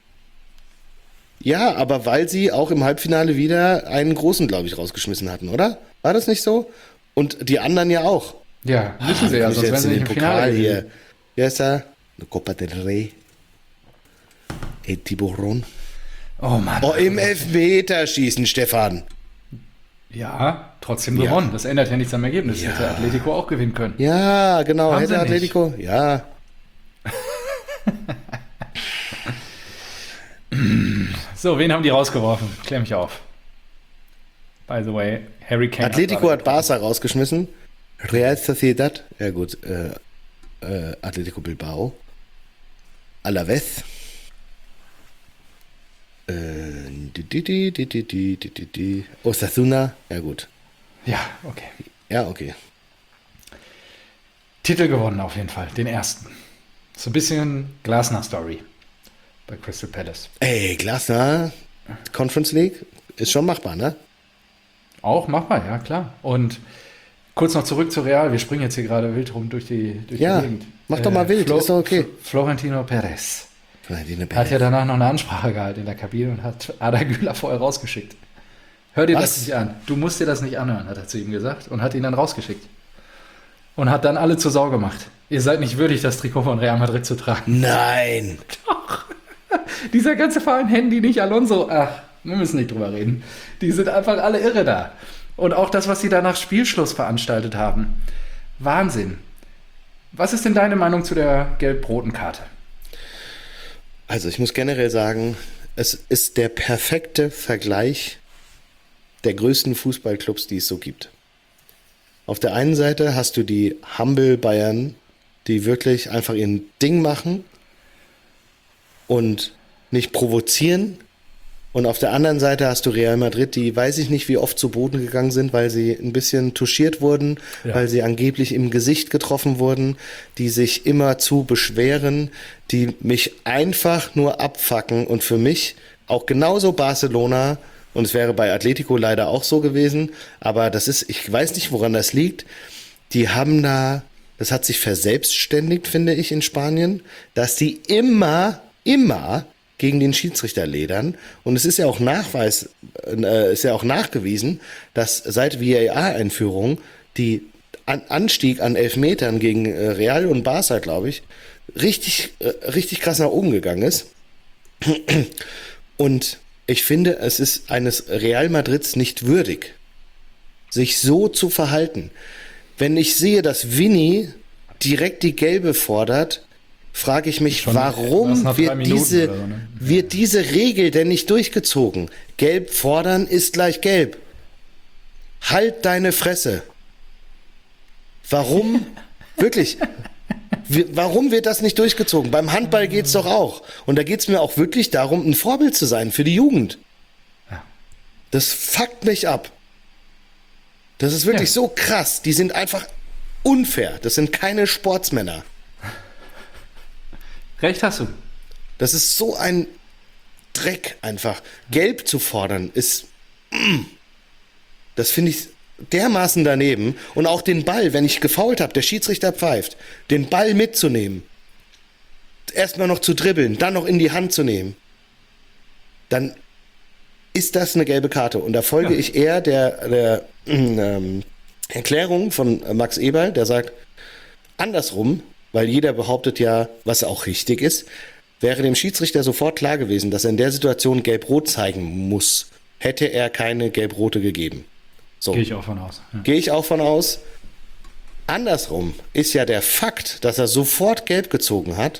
Ja, aber weil sie auch im Halbfinale wieder einen großen, glaube ich, rausgeschmissen hatten, oder? War das nicht so? Und die anderen ja auch. Ja, müssen sie ja, Komm ich sonst wären jetzt sie in nicht den im Finale. Pokal hier. gewesen. Wie heißt er? Eine Copa del Rey. El Tiburon. Oh Mann. Oh, im Elfmeterschießen, Stefan. Ja, trotzdem Ja. gewonnen. Das ändert ja nichts am Ergebnis. Ja. Hätte Atletico auch gewinnen können. Ja, genau. Haben Hätte sie nicht. Atletico. Ja. So, wen haben die rausgeworfen? Klär mich auf. By the way, Harry Kane. Atletico hat gerade- Barca rausgeschmissen. Real Sociedad. Ja gut. Äh, äh, Atletico Bilbao. Alavés. Äh, di, di, di, di, di, di, di, di, di. Osasuna. Ja gut. Ja, okay. Ja, okay. Titel gewonnen auf jeden Fall, den ersten. So ein bisschen Glasner-Story bei Crystal Palace. Ey, Glasner. Conference League. Ist schon machbar, ne? Auch machbar, ja klar. Und kurz noch zurück zu Real. Wir springen jetzt hier gerade wild rum durch die, durch Ja, die Gegend. Äh, mach doch mal wild, ist doch okay. F- Florentino Perez Florentina hat ja Perez. danach noch eine Ansprache gehalten in der Kabine und hat Ada Güler vorher rausgeschickt. Hör dir Was? das nicht an. Du musst dir das nicht anhören, hat er zu ihm gesagt und hat ihn dann rausgeschickt. Und hat dann alle zur Sau gemacht. Ihr seid nicht würdig, das Trikot von Real Madrid zu tragen. Nein. Dieser ganze Verein, Handy nicht, Alonso, ach, wir müssen nicht drüber reden. Die sind einfach alle irre da. Und auch das, was sie da nach Spielschluss veranstaltet haben. Wahnsinn. Was ist denn deine Meinung zu der gelb-roten Karte? Also ich muss generell sagen, es ist der perfekte Vergleich der größten Fußballclubs, die es so gibt. Auf der einen Seite hast du die Humble Bayern, die wirklich einfach ihr Ding machen und nicht provozieren. Und auf der anderen Seite hast du Real Madrid, die weiß ich nicht, wie oft zu Boden gegangen sind, weil sie ein bisschen touchiert wurden, Ja. weil sie angeblich im Gesicht getroffen wurden, die sich immer zu beschweren, die mich einfach nur abfacken. Und für mich auch genauso Barcelona, und es wäre bei Atletico leider auch so gewesen, aber das ist, ich weiß nicht, woran das liegt, die haben da das hat sich verselbstständigt, finde ich, in Spanien, dass die immer, immer gegen den Schiedsrichter ledern. Und es ist ja auch Nachweis, äh, ist ja auch nachgewiesen, dass seit V A R-Einführung die An- Anstieg an Elfmetern gegen äh, Real und Barca, glaube ich, richtig, äh, richtig krass nach oben gegangen ist. Und ich finde, es ist eines Real Madrids nicht würdig, sich so zu verhalten. Wenn ich sehe, dass Vini direkt die Gelbe fordert, frage ich mich, Schon warum nach drei wird Minuten diese, oder so, ne? wird diese Regel denn nicht durchgezogen? Gelb fordern ist gleich gelb. Halt deine Fresse. Warum? Wirklich. Wie- Warum wird das nicht durchgezogen? Beim Handball geht's doch auch. Und da geht's mir auch wirklich darum, ein Vorbild zu sein für die Jugend. Ja. Das fuckt mich ab. Das ist wirklich Ja. so krass. Die sind einfach unfair. Das sind keine Sportsmänner. Recht hast du. Das ist so ein Dreck einfach. Gelb zu fordern ist, mm, das finde ich dermaßen daneben. Und auch den Ball, wenn ich gefoult habe, der Schiedsrichter pfeift, den Ball mitzunehmen, erstmal noch zu dribbeln, dann noch in die Hand zu nehmen, dann ist das eine gelbe Karte. Und da folge Ja. ich eher der, der ähm, Erklärung von Max Eberl, der sagt, andersrum, weil jeder behauptet ja, was auch richtig ist, wäre dem Schiedsrichter sofort klar gewesen, dass er in der Situation gelb-rot zeigen muss, hätte er keine gelb-rote gegeben. So. Gehe ich auch von aus. Ja. Gehe ich auch von aus. Andersrum ist ja der Fakt, dass er sofort gelb gezogen hat,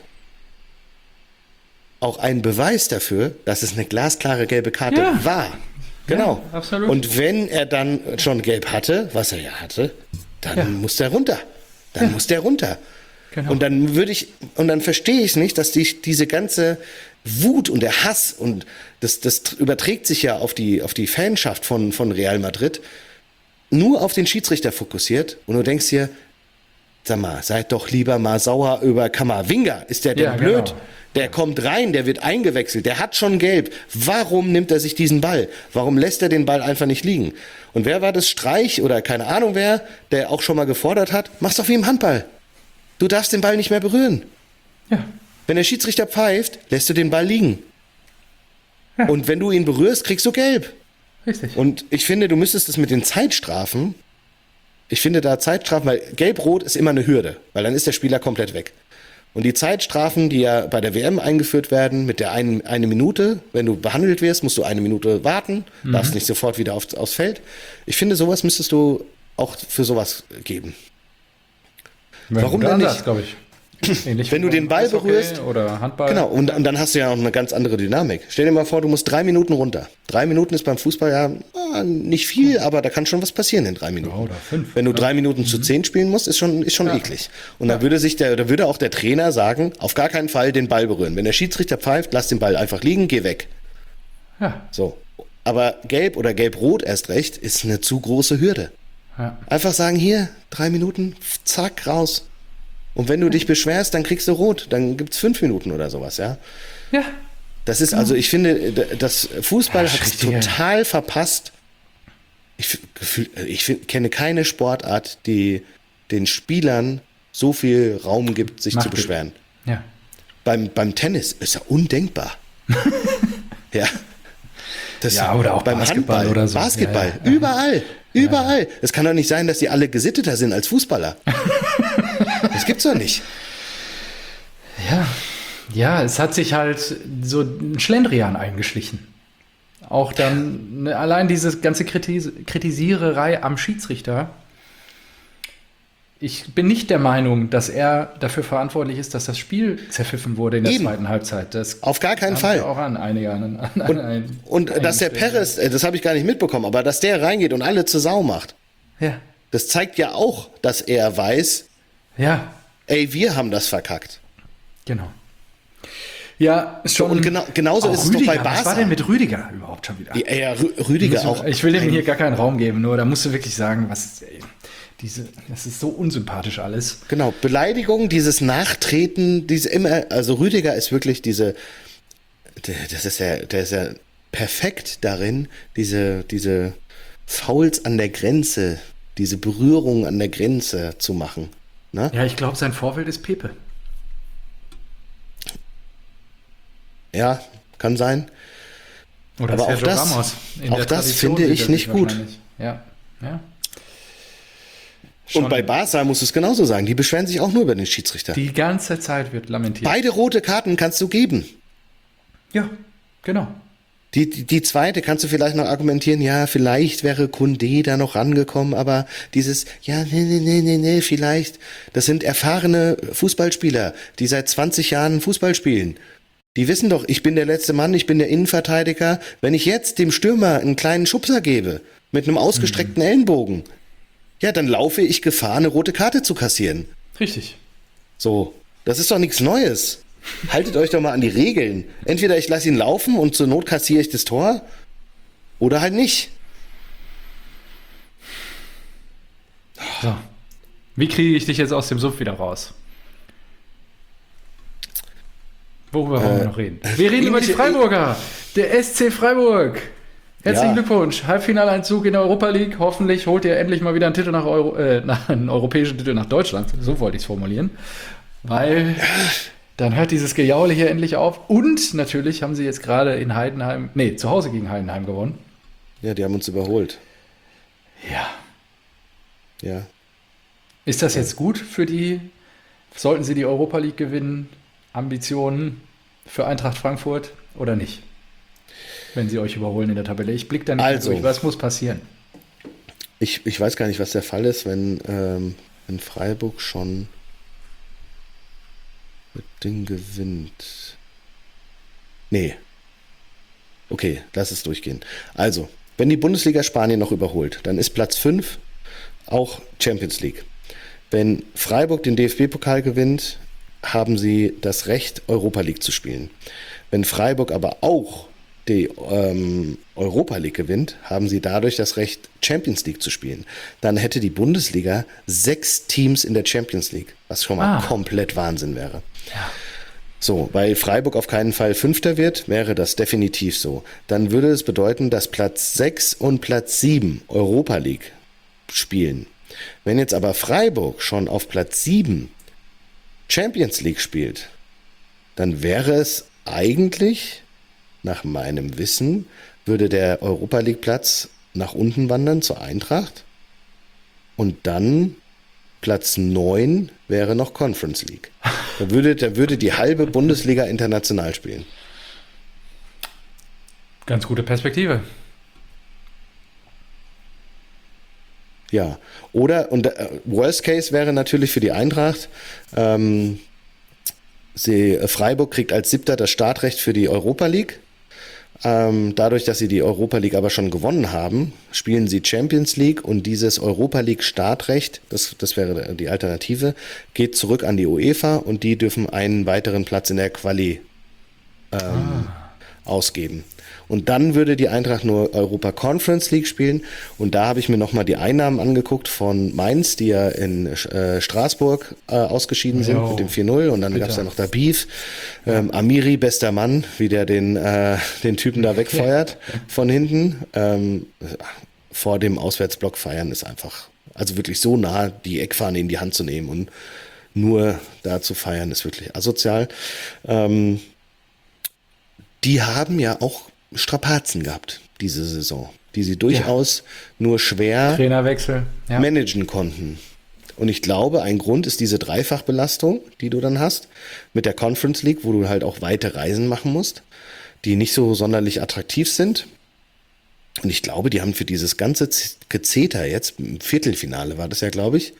auch ein Beweis dafür, dass es eine glasklare gelbe Karte Ja. war. Genau. Ja, absolut. Und wenn er dann schon gelb hatte, was er ja hatte, dann Ja. muss der runter. Dann muss der runter. Genau. Und dann würde ich, und dann verstehe ich nicht, dass die, diese ganze Wut und der Hass und das, das überträgt sich ja auf die, auf die Fanschaft von, von Real Madrid, nur auf den Schiedsrichter fokussiert und du denkst dir, sag mal, seid doch lieber mal sauer über Kamavinga. Ist der denn Ja, blöd? genau. Der kommt rein, der wird eingewechselt, der hat schon gelb. Warum nimmt er sich diesen Ball? Warum lässt er den Ball einfach nicht liegen? Und wer war das? Streich oder keine Ahnung wer, der auch schon mal gefordert hat? Mach's doch wie im Handball. Du darfst den Ball nicht mehr berühren. Ja. Wenn der Schiedsrichter pfeift, lässt du den Ball liegen. Ja. Und wenn du ihn berührst, kriegst du gelb. Richtig. Und ich finde, du müsstest es mit den Zeitstrafen, ich finde da Zeitstrafen, weil gelb-rot ist immer eine Hürde, weil dann ist der Spieler komplett weg. Und die Zeitstrafen, die ja bei der W M eingeführt werden, mit der einen, eine Minute, wenn du behandelt wirst, musst du eine Minute warten, Mhm. darfst nicht sofort wieder auf, aufs Feld. Ich finde, sowas müsstest du auch für sowas geben. Warum denn nicht? glaube ich. Ähnlich Wenn wie du den beim Ball Eishockey berührst- oder Handball. Genau, und, und dann hast du ja auch eine ganz andere Dynamik. Stell dir mal vor, du musst drei Minuten runter. Drei Minuten ist beim Fußball ja ah, nicht viel, aber da kann schon was passieren in drei Minuten. Ja, oder fünf, Wenn du ja. drei Minuten zu zehn spielen musst, ist schon, ist schon Ja. eklig. Und da würde sich der, da würde auch der Trainer sagen, auf gar keinen Fall den Ball berühren. Wenn der Schiedsrichter pfeift, lass den Ball einfach liegen, geh weg. Ja. So. Aber gelb oder gelb-rot erst recht ist eine zu große Hürde. Ja. Einfach sagen, hier, drei Minuten, zack, raus. Und wenn du dich beschwerst, dann kriegst du rot. Dann gibt's fünf Minuten oder sowas, ja. Ja. Das ist also, ich finde, d- das Fußball Ja, hat es richtige- total verpasst. Ich, f- gefühl- ich find- kenne keine Sportart, die den Spielern so viel Raum gibt, sich Macht zu gibt. beschweren. Ja. Beim, beim Tennis ist ja undenkbar. ja. Das Ja, oder auch beim Basketball Handball, oder so. Basketball, Ja, ja, ja. überall, überall. Es kann doch nicht sein, dass die alle gesitteter sind als Fußballer. Das gibt's doch nicht. Ja. Ja, es hat sich halt so ein Schlendrian eingeschlichen. Auch dann ne, allein diese ganze Kritis Kritisiererei am Schiedsrichter. Ich bin nicht der Meinung, dass er dafür verantwortlich ist, dass das Spiel zerpfiffen wurde in der Eben. zweiten Halbzeit. Das Auf gar keinen haben Fall. wir auch an einige an, an, Und, an, und dass der Perez, äh, das habe ich gar nicht mitbekommen, aber dass der reingeht und alle zur Sau macht, Ja. das zeigt ja auch, dass er weiß, Ja, ey, wir haben das verkackt. genau. Ja, ist schon. Und genau- genauso auch ist es doch bei Rüdiger. Was Barca. war denn mit Rüdiger überhaupt schon wieder? Ey, ja, Rü- Rüdiger Muss- auch. Ich will ihm ein- hier gar keinen Raum geben, nur da musst du wirklich sagen, was ist, ey, diese, das ist so unsympathisch alles. Genau, Beleidigung, dieses Nachtreten, diese immer, also Rüdiger ist wirklich diese, der, das ist ja, der ist ja perfekt darin, diese, diese Fouls an der Grenze, diese Berührung an der Grenze zu machen. Ne? Ja, ich glaube, sein Vorbild ist Pepe. Ja, kann sein. Oder Aber auch Sergio das, Ramos. In auch der das Tradition finde sieht ich er nicht sich gut. wahrscheinlich. Ja, ja. Schon Und bei Barca musst du es genauso sagen. Die beschweren sich auch nur über den Schiedsrichter. die ganze Zeit wird lamentiert. Beide rote Karten kannst du geben. Ja, genau. Die, die, die zweite kannst du vielleicht noch argumentieren, ja, vielleicht wäre Koundé da noch rangekommen, aber dieses, ja, nee, nee, nee, nee, nee, vielleicht, das sind erfahrene Fußballspieler, die seit zwanzig Jahren Fußball spielen. Die wissen doch, ich bin der letzte Mann, ich bin der Innenverteidiger. Wenn ich jetzt dem Stürmer einen kleinen Schubser gebe, mit einem ausgestreckten mhm. Ellenbogen, ja, dann laufe ich Gefahr, eine rote Karte zu kassieren. Richtig. So, das ist doch nichts Neues. Haltet euch doch mal an die Regeln. Entweder ich lasse ihn laufen und zur Not kassiere ich das Tor oder halt nicht. So. Wie kriege ich dich jetzt aus dem Sumpf wieder raus? Worüber wollen Äh, wir noch reden? Wir reden über die Freiburger. Der S C Freiburg. Herzlichen Ja. Glückwunsch. Halbfinaleinzug in der Europa League. Hoffentlich holt ihr endlich mal wieder einen Titel nach Euro, äh, einen europäischen Titel nach Deutschland. So wollte ich es formulieren. Weil dann hört dieses Gejaule hier endlich auf. Und natürlich haben sie jetzt gerade in Heidenheim, nee, zu Hause gegen Heidenheim gewonnen. Ja, die haben uns überholt. Ja. Ja. Ist das jetzt gut für die? Sollten sie die Europa League gewinnen? Ambitionen für Eintracht Frankfurt oder nicht? Wenn sie euch überholen in der Tabelle. Ich blicke da nicht Also, durch. Was muss passieren? Ich, ich weiß gar nicht, was der Fall ist, wenn, ähm, wenn Freiburg schon das Ding gewinnt. Nee. Okay, lass es durchgehen. Also, wenn die Bundesliga Spanien noch überholt, dann ist Platz fünf auch Champions League. Wenn Freiburg den D F B-Pokal gewinnt, haben sie das Recht, Europa League zu spielen. Wenn Freiburg aber auch die ähm, Europa League gewinnt, haben sie dadurch das Recht, Champions League zu spielen. Dann hätte die Bundesliga sechs Teams in der Champions League, was schon mal Ah. komplett Wahnsinn wäre. Ja. So, weil Freiburg auf keinen Fall Fünfter wird, wäre das definitiv so. Dann würde es bedeuten, dass Platz sechs und Platz sieben Europa League spielen. Wenn jetzt aber Freiburg schon auf Platz sieben Champions League spielt, dann wäre es eigentlich, nach meinem Wissen, würde der Europa League Platz nach unten wandern zur Eintracht und dann Platz neun wäre noch Conference League. Da würde, da würde die halbe Bundesliga international spielen. Ganz gute Perspektive. Ja, oder, und äh, Worst Case wäre natürlich für die Eintracht, ähm, sie, äh, Freiburg kriegt als Siebter das Startrecht für die Europa League. Ähm, dadurch, dass sie die Europa League aber schon gewonnen haben, spielen sie Champions League und dieses Europa League Startrecht, das, das wäre die Alternative, geht zurück an die UEFA und die dürfen einen weiteren Platz in der Quali ähm, ah. ausgeben. Und dann würde die Eintracht nur Europa Conference League spielen. Und da habe ich mir nochmal die Einnahmen angeguckt von Mainz, die ja in äh, Straßburg äh, ausgeschieden sind Jo. mit dem vier null. Und dann gab es ja noch da Beef. Ähm, Amiri, bester Mann, wie der den, äh, den Typen da wegfeuert von hinten. Ähm, vor dem Auswärtsblock feiern ist einfach, also wirklich so nah, die Eckfahne in die Hand zu nehmen und nur da zu feiern, ist wirklich asozial. Ähm, die haben ja auch Strapazen gehabt, diese Saison, die sie durchaus ja. nur schwer Trainerwechsel ja. managen konnten. Und ich glaube, ein Grund ist diese Dreifachbelastung, die du dann hast, mit der Conference League, wo du halt auch weite Reisen machen musst, die nicht so sonderlich attraktiv sind. Und ich glaube, die haben für dieses ganze Gezeter jetzt, im Viertelfinale war das ja, glaube ich,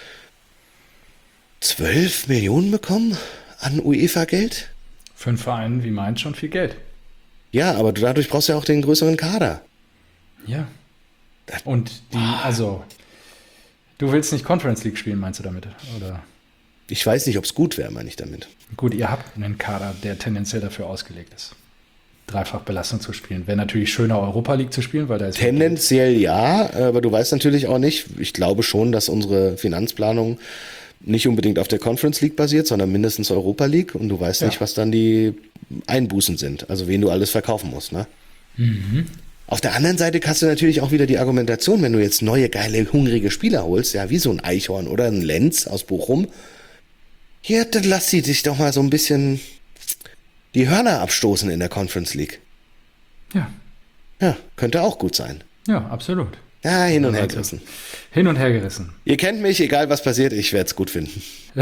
zwölf Millionen bekommen an UEFA-Geld. Für einen Verein wie Mainz schon viel Geld. Ja, aber du, dadurch brauchst du ja auch den größeren Kader. Ja. Und die, also, du willst nicht Conference League spielen, meinst du damit? Oder? Ich weiß nicht, ob es gut wäre, meine ich damit. Gut, ihr habt einen Kader, der tendenziell dafür ausgelegt ist, Dreifachbelastung zu spielen. Wäre natürlich schöner, Europa League zu spielen, weil da ist... Tendenziell ja, aber du weißt natürlich auch nicht, ich glaube schon, dass unsere Finanzplanung nicht unbedingt auf der Conference League basiert, sondern mindestens Europa League und du weißt ja. nicht, was dann die Einbußen sind, also wen du alles verkaufen musst, ne? Mhm. Auf der anderen Seite hast du natürlich auch wieder die Argumentation, wenn du jetzt neue, geile, hungrige Spieler holst, ja, wie so ein Eichhorn oder ein Lenz aus Bochum, ja, dann lass sie dich doch mal so ein bisschen die Hörner abstoßen in der Conference League. Ja. Ja, könnte auch gut sein. Ja, absolut. Ja, hin und her gerissen. Hin und her gerissen. Ihr kennt mich, egal was passiert, ich werde es gut finden.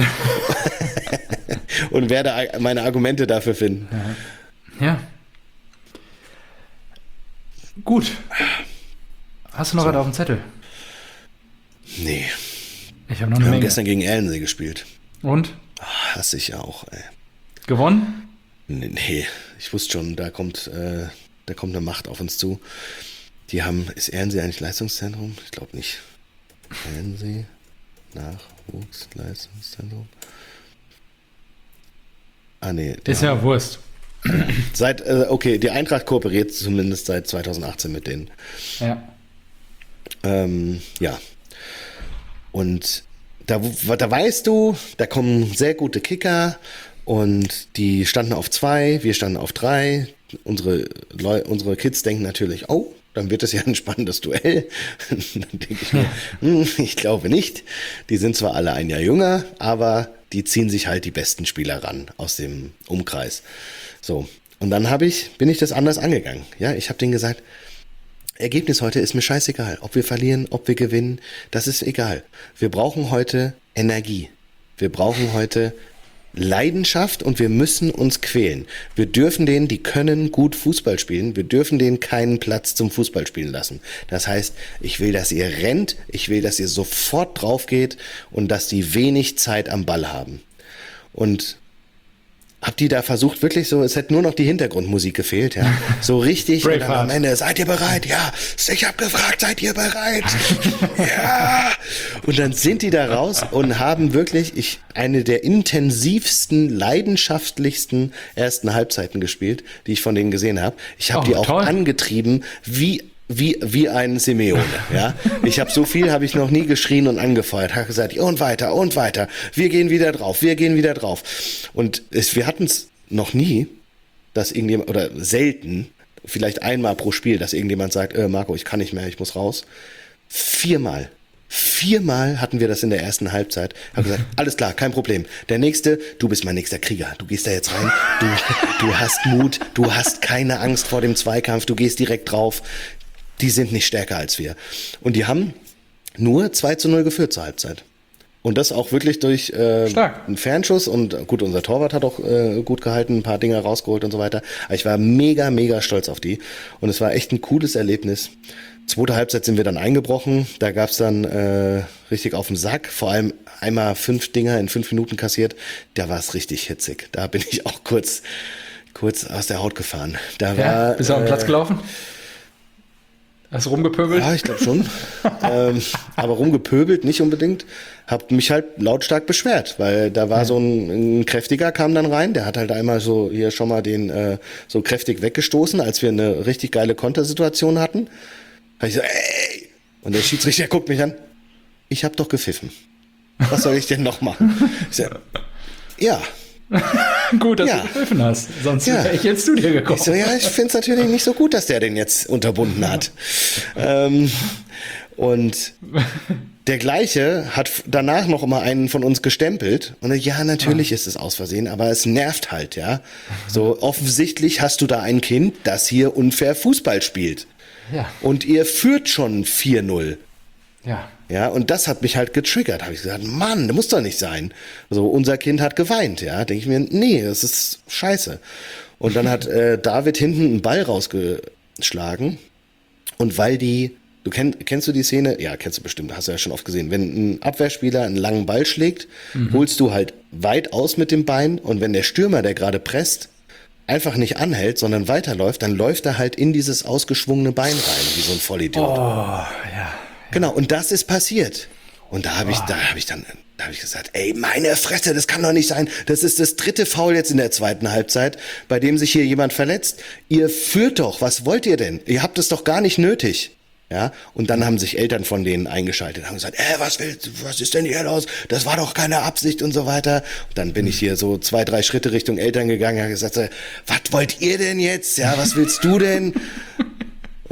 Und werde meine Argumente dafür finden. Ja. ja. Gut. Hast du noch so. was auf dem Zettel? Nee. Ich habe noch eine Wir Menge. haben gestern gegen Erlensee gespielt. Und? Ach, hasse ich auch, ey. Gewonnen? Nee, nee, ich wusste schon, da kommt, äh, da kommt eine Macht auf uns zu. Die haben, ist Erlensee eigentlich Leistungszentrum? Ich glaube nicht. Erlensee, Nachwuchsleistungszentrum. Ah, nee. Ist ja Wurst. Seit, äh, okay, die Eintracht kooperiert zumindest seit zweitausendachtzehn mit denen. Ja. Ähm, ja. Und da, da weißt du, da kommen sehr gute Kicker und die standen auf zwei, wir standen auf drei. Unsere, Leu unsere Kids denken natürlich, oh, dann wird das ja ein spannendes Duell. Dann denke ich mir, hm, ich glaube nicht. Die sind zwar alle ein Jahr jünger, aber die ziehen sich halt die besten Spieler ran aus dem Umkreis. So, und dann habe ich, bin ich das anders angegangen. Ja, ich habe denen gesagt, Ergebnis heute ist mir scheißegal. Ob wir verlieren, ob wir gewinnen, das ist egal. Wir brauchen heute Energie. Wir brauchen heute Leidenschaft und wir müssen uns quälen. Wir dürfen denen, die können gut Fußball spielen, wir dürfen denen keinen Platz zum Fußballspielen lassen. Das heißt, ich will, dass ihr rennt, ich will, dass ihr sofort drauf geht und dass die wenig Zeit am Ball haben. Und hab die da versucht, wirklich so, es hätte nur noch die Hintergrundmusik gefehlt, ja. So richtig. Und dann am Ende, seid ihr bereit? Ja. Ich hab gefragt, seid ihr bereit? Ja. Und dann sind die da raus und haben wirklich ich eine der intensivsten, leidenschaftlichsten ersten Halbzeiten gespielt, die ich von denen gesehen habe. Ich habe oh, die auch toll. angetrieben, wie Wie, wie ein Simeone, ja. Ich habe so viel, habe ich noch nie geschrien und angefeuert. Habe gesagt, und weiter, und weiter. Wir gehen wieder drauf, wir gehen wieder drauf. Und es, wir hatten es noch nie, dass irgendjemand, oder selten, vielleicht einmal pro Spiel, dass irgendjemand sagt, äh, Marco, ich kann nicht mehr, ich muss raus. Viermal. Viermal hatten wir das in der ersten Halbzeit. Habe gesagt, alles klar, kein Problem. Der nächste, du bist mein nächster Krieger. Du gehst da jetzt rein. Du, du hast Mut. Du hast keine Angst vor dem Zweikampf. Du gehst direkt drauf. Die sind nicht stärker als wir. Und die haben nur zwei zu null geführt zur Halbzeit. Und das auch wirklich durch äh, einen Fernschuss. Und gut, unser Torwart hat auch äh, gut gehalten, ein paar Dinger rausgeholt und so weiter. Aber ich war mega, mega stolz auf die. Und es war echt ein cooles Erlebnis. Zweite Halbzeit sind wir dann eingebrochen. Da gab's dann äh, richtig auf den Sack. Vor allem einmal fünf Dinger in fünf Minuten kassiert. Da war es richtig hitzig. Da bin ich auch kurz, kurz aus der Haut gefahren. Da ja, war, bist du auf den Platz gelaufen? Hast du rumgepöbelt? Ja, ich glaube schon. ähm, aber rumgepöbelt nicht unbedingt. Hab mich halt lautstark beschwert, weil da war ja. so ein, ein kräftiger kam dann rein. Der hat halt einmal so hier schon mal den äh, so kräftig weggestoßen, als wir eine richtig geile Kontersituation hatten. Hab ich so, ey! Und der Schiedsrichter guckt mich an. Ich hab doch gepfiffen. Was soll ich denn noch machen? Ich so, ja. Gut, dass ja. du gepfiffen hast. Sonst ja. wäre ich jetzt zu dir gekommen. Ich so, ja, ich finde es natürlich nicht so gut, dass der den jetzt unterbunden hat. ähm, und der Gleiche hat danach noch immer einen von uns gestempelt. Und ja, natürlich ah. ist es aus Versehen, aber es nervt halt, ja. So offensichtlich hast du da ein Kind, das hier unfair Fußball spielt. Ja. Und ihr führt schon vier null. Ja. Ja, und das hat mich halt getriggert. Habe ich gesagt, Mann, das muss doch nicht sein. Also unser Kind hat geweint, ja. Denke ich mir, nee, das ist scheiße. Und dann hat äh, David hinten einen Ball rausgeschlagen. Und weil die, du kenn, kennst du die Szene? Ja, kennst du bestimmt, hast du ja schon oft gesehen. Wenn ein Abwehrspieler einen langen Ball schlägt, mhm. holst du halt weit aus mit dem Bein. Und wenn der Stürmer, der gerade presst, einfach nicht anhält, sondern weiterläuft, dann läuft er halt in dieses ausgeschwungene Bein rein, wie so ein Vollidiot. Oh, ja. Genau, und das ist passiert. Und da habe ich, da habe ich dann, da habe ich gesagt, ey, meine Fresse, das kann doch nicht sein. Das ist das dritte Foul jetzt in der zweiten Halbzeit, bei dem sich hier jemand verletzt. Ihr führt doch, was wollt ihr denn? Ihr habt es doch gar nicht nötig. Ja, und dann haben sich Eltern von denen eingeschaltet, haben gesagt, ey, was willst, was ist denn hier los? Das war doch keine Absicht und so weiter. Und dann bin ich hier so zwei, drei Schritte Richtung Eltern gegangen, habe gesagt, was wollt ihr denn jetzt? Ja, was willst du denn?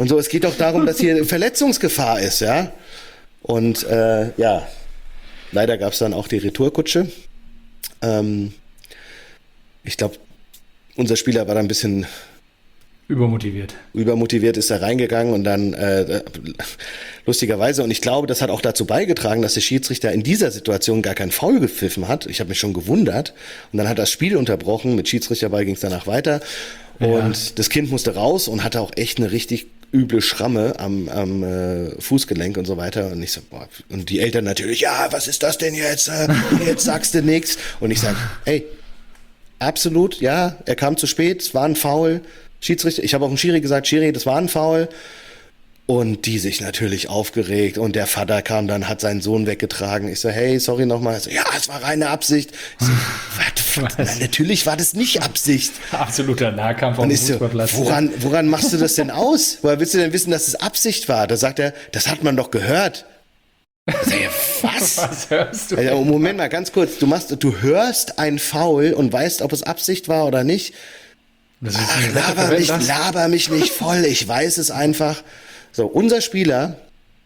Und so, es geht doch darum, dass hier Verletzungsgefahr ist, ja. Und äh, ja, leider gab es dann auch die Retourkutsche. Ähm, ich glaube, unser Spieler war da ein bisschen Übermotiviert. übermotiviert, ist da reingegangen und dann äh, lustigerweise, und ich glaube, das hat auch dazu beigetragen, dass der Schiedsrichter in dieser Situation gar kein Foul gepfiffen hat. Ich habe mich schon gewundert. Und dann hat das Spiel unterbrochen, mit Schiedsrichterball ging es danach weiter. Und ja. Das Kind musste raus und hatte auch echt eine richtig üble Schramme am, am äh, Fußgelenk und so weiter. Und ich so, boah, und die Eltern natürlich, ja, was ist das denn jetzt? Äh, jetzt sagst du nichts. Und ich sag, ey, absolut, ja, er kam zu spät, es war ein Foul. Schiedsrichter, ich habe auch dem Schiri gesagt, Schiri, das war ein Foul. Und die sich natürlich aufgeregt und der Vater kam dann, hat seinen Sohn weggetragen. Ich so, hey, sorry nochmal. So, ja, es war reine Absicht. Ich so, was? Nein, natürlich war das nicht Absicht. Absoluter Nahkampf auf dem Fußballplatz. So, woran, woran machst du das denn aus? Woher willst du denn wissen, dass es Absicht war? Da sagt er, das hat man doch gehört. Ich sag, ja, was? Was hörst du? Also, Moment mal, ganz kurz. Du machst, du hörst ein Foul und weißt, ob es Absicht war oder nicht. Ach, laber mich, laber mich nicht voll. Ich weiß es einfach. So, unser Spieler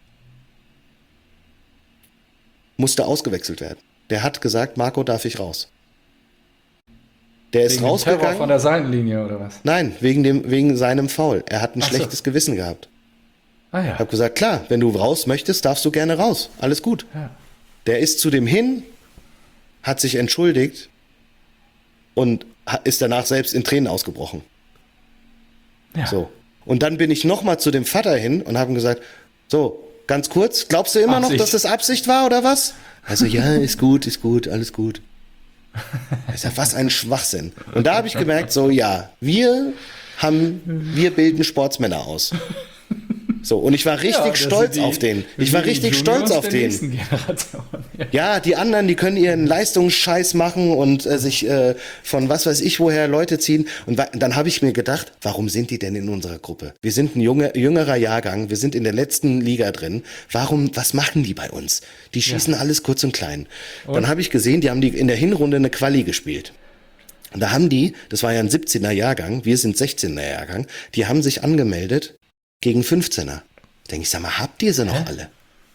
musste ausgewechselt werden. Der hat gesagt, Marco, darf ich raus? Der ist wegen rausgegangen. Terror von der Seitenlinie oder was? Nein, wegen dem, wegen seinem Foul. Er hat ein Ach schlechtes so. Gewissen gehabt. Ah ja. Ich habe gesagt, klar, wenn du raus möchtest, darfst du gerne raus. Alles gut. Ja. Der ist zu dem hin, hat sich entschuldigt und ha- ist danach selbst in Tränen ausgebrochen. Ja. So. Und dann bin ich nochmal zu dem Vater hin und habe ihm gesagt, so, ganz kurz, glaubst du immer Absicht. noch, dass das Absicht war oder was? Also, ja, ist gut, ist gut, alles gut. Ich sag, was ein Schwachsinn. Und da habe ich gemerkt, so, ja, wir haben, wir bilden Sportsmänner aus. So, und ich war richtig Ja, das stolz sind die- auf den. Ich das war sind die richtig Juniors stolz auf der den. nächsten Generation. Ja. Ja, die anderen, die können ihren Leistungsscheiß machen und äh, sich äh, von was weiß ich woher Leute ziehen. Und wa- dann habe ich mir gedacht, warum sind die denn in unserer Gruppe? Wir sind ein junge, jüngerer Jahrgang, wir sind in der letzten Liga drin. Warum, was machen die bei uns? Die schießen alles kurz und klein. Dann habe ich gesehen, die haben die in der Hinrunde eine Quali gespielt. Und da haben die, das war ja ein siebzehner Jahrgang, wir sind sechzehner Jahrgang, die haben sich angemeldet gegen fünfzehner. Da denke ich, sag mal, habt ihr sie noch Hä? alle?